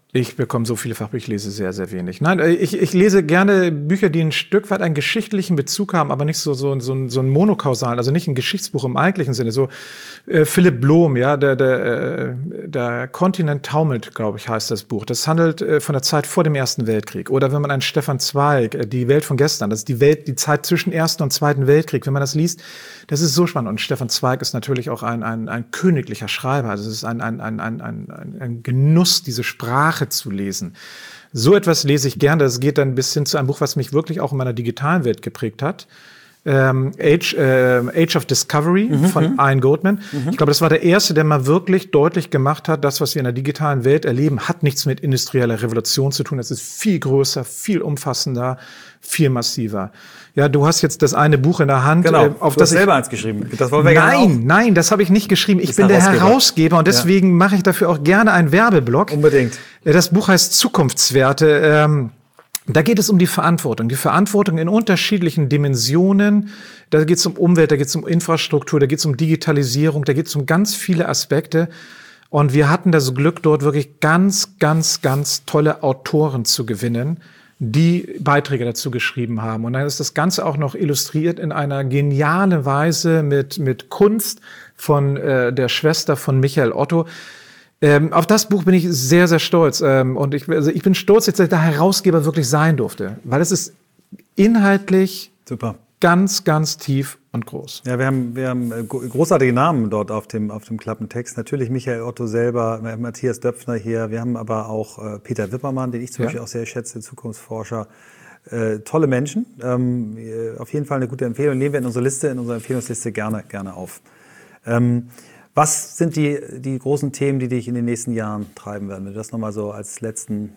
Ich bekomme so viele Fachbücher, ich lese sehr, sehr wenig. Nein, ich, ich lese gerne Bücher, die ein Stück weit einen geschichtlichen Bezug haben, aber nicht so, so, so, so ein monokausalen, also nicht ein Geschichtsbuch im eigentlichen Sinne. So äh, Philipp Blom, ja, der, der, äh, der Kontinent taumelt, glaube ich, heißt das Buch. Das handelt äh, von der Zeit vor dem Ersten Weltkrieg. Oder wenn man einen Stefan Zweig, äh, Die Welt von gestern, das ist die Welt, die Zeit zwischen Ersten und Zweiten Weltkrieg, wenn man das liest, das ist so spannend. Und Stefan Zweig ist natürlich auch ein, ein, ein königlicher Schreiber. Also es ist ein, ein, ein, ein, ein, ein Genuss, diese Sprache zu lesen. So etwas lese ich gerne. Das geht dann bis hin zu einem Buch, was mich wirklich auch in meiner digitalen Welt geprägt hat. Ähm, Age, äh, Age of Discovery mhm, von Ian Goldman. Mhm. Ich glaube, das war der erste, der mal wirklich deutlich gemacht hat, das, was wir in der digitalen Welt erleben, hat nichts mit industrieller Revolution zu tun. Es ist viel größer, viel umfassender, viel massiver. Ja, du hast jetzt das eine Buch in der Hand, genau. äh, auf du das hast ich selber eins geschrieben. Das wollen wir nein, gerne nein, das habe ich nicht geschrieben. Ich bin Herausgeber. der Herausgeber und deswegen ja. mache ich dafür auch gerne einen Werbeblock. Unbedingt. Das Buch heißt Zukunftswerte. Ähm, Da geht es um die Verantwortung. Die Verantwortung in unterschiedlichen Dimensionen. Da geht es um Umwelt, da geht es um Infrastruktur, da geht es um Digitalisierung, da geht es um ganz viele Aspekte. Und wir hatten das Glück, dort wirklich ganz, ganz, ganz tolle Autoren zu gewinnen, die Beiträge dazu geschrieben haben. Und dann ist das Ganze auch noch illustriert in einer genialen Weise mit, mit Kunst von äh, der Schwester von Michael Otto. Ähm, auf das Buch bin ich sehr, sehr stolz. Ähm, und ich, also ich bin stolz, dass ich der Herausgeber wirklich sein durfte. Weil es ist inhaltlich super. Ganz, ganz tief und groß. Ja, wir haben, wir haben großartige Namen dort auf dem, auf dem Klappentext. Natürlich Michael Otto selber, Matthias Döpfner hier. Wir haben aber auch äh, Peter Wippermann, den ich zum ja. Beispiel auch sehr schätze, Zukunftsforscher. Äh, tolle Menschen. Ähm, auf jeden Fall eine gute Empfehlung. Nehmen wir in unsere Liste, in unsere Empfehlungsliste gerne, gerne auf. Ähm, Was sind die, die großen Themen, die dich in den nächsten Jahren treiben werden? Wenn du das nochmal so als letzten...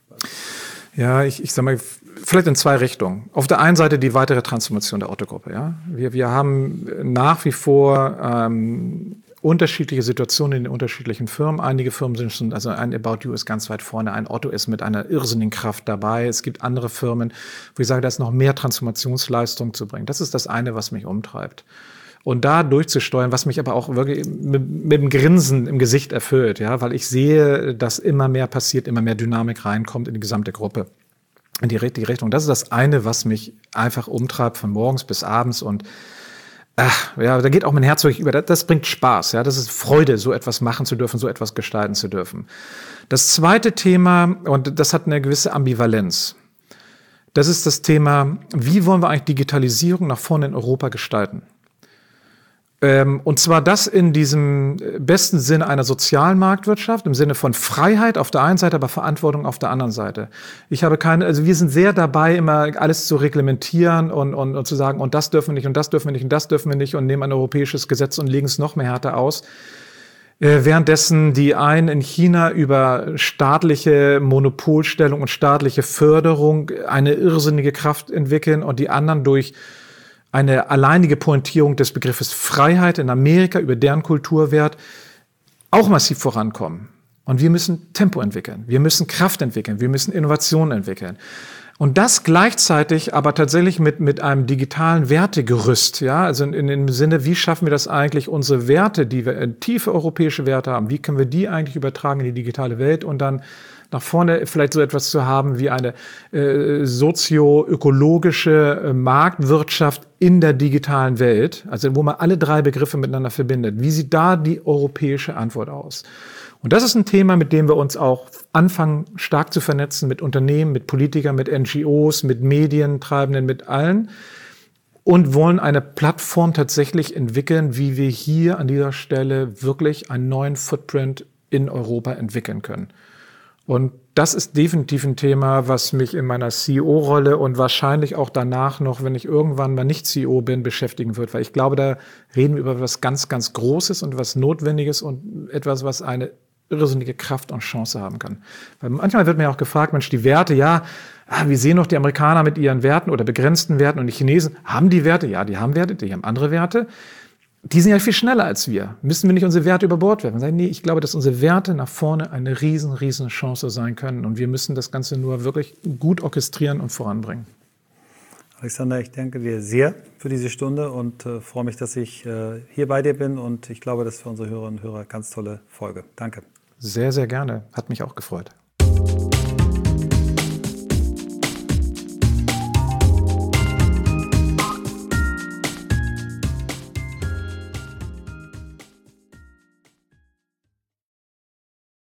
Ja, ich, ich sag mal, vielleicht in zwei Richtungen. Auf der einen Seite die weitere Transformation der Otto-Gruppe. Ja? Wir, wir haben nach wie vor ähm, unterschiedliche Situationen in den unterschiedlichen Firmen. Einige Firmen sind schon, also ein About You ist ganz weit vorne, ein Otto ist mit einer irrsinnigen Kraft dabei. Es gibt andere Firmen, wo ich sage, da ist noch mehr Transformationsleistung zu bringen. Das ist das eine, was mich umtreibt. Und da durchzusteuern, was mich aber auch wirklich mit, mit dem Grinsen im Gesicht erfüllt, ja, weil ich sehe, dass immer mehr passiert, immer mehr Dynamik reinkommt in die gesamte Gruppe, in die richtige Richtung. Das ist das eine, was mich einfach umtreibt von morgens bis abends und ach, ja, da geht auch mein Herz wirklich über. Das, das bringt Spaß, ja, das ist Freude, so etwas machen zu dürfen, so etwas gestalten zu dürfen. Das zweite Thema, und das hat eine gewisse Ambivalenz, das ist das Thema, wie wollen wir eigentlich Digitalisierung nach vorne in Europa gestalten? Und zwar das in diesem besten Sinne einer sozialen Marktwirtschaft, im Sinne von Freiheit auf der einen Seite, aber Verantwortung auf der anderen Seite. Ich habe keine, also wir sind sehr dabei, immer alles zu reglementieren und, und, und zu sagen, und das dürfen wir nicht, und das dürfen wir nicht, und das dürfen wir nicht, und nehmen ein europäisches Gesetz und legen es noch mehr härter aus. Währenddessen die einen in China über staatliche Monopolstellung und staatliche Förderung eine irrsinnige Kraft entwickeln und die anderen durch eine alleinige Pointierung des Begriffes Freiheit in Amerika über deren Kulturwert auch massiv vorankommen. Und wir müssen Tempo entwickeln, wir müssen Kraft entwickeln, wir müssen Innovationen entwickeln. Und das gleichzeitig aber tatsächlich mit, mit einem digitalen Wertegerüst, ja, also in, in dem Sinne, wie schaffen wir das eigentlich, unsere Werte, die wir, äh, tiefe europäische Werte haben, wie können wir die eigentlich übertragen in die digitale Welt und dann nach vorne vielleicht so etwas zu haben wie eine äh, sozio-ökologische äh, Marktwirtschaft in der digitalen Welt, also wo man alle drei Begriffe miteinander verbindet. Wie sieht da die europäische Antwort aus? Und das ist ein Thema, mit dem wir uns auch anfangen, stark zu vernetzen mit Unternehmen, mit Politikern, mit N G Os, mit Medientreibenden, mit allen und wollen eine Plattform tatsächlich entwickeln, wie wir hier an dieser Stelle wirklich einen neuen Footprint in Europa entwickeln können. Und das ist definitiv ein Thema, was mich in meiner C E O-Rolle und wahrscheinlich auch danach noch, wenn ich irgendwann mal nicht C E O bin, beschäftigen wird. Weil ich glaube, da reden wir über etwas ganz, ganz Großes und etwas Notwendiges und etwas, was eine irrsinnige Kraft und Chance haben kann. Weil manchmal wird mir auch gefragt, Mensch, die Werte, ja, wir sehen doch die Amerikaner mit ihren Werten oder begrenzten Werten und die Chinesen haben die Werte. Ja, die haben Werte, die haben andere Werte. Die sind ja viel schneller als wir. Müssen wir nicht unsere Werte über Bord werfen? Sagen, nee, ich glaube, dass unsere Werte nach vorne eine riesen, riesen Chance sein können. Und wir müssen das Ganze nur wirklich gut orchestrieren und voranbringen. Alexander, ich danke dir sehr für diese Stunde und äh, freue mich, dass ich äh, hier bei dir bin. Und ich glaube, das ist für unsere Hörerinnen und Hörer eine ganz tolle Folge. Danke. Sehr, sehr gerne. Hat mich auch gefreut.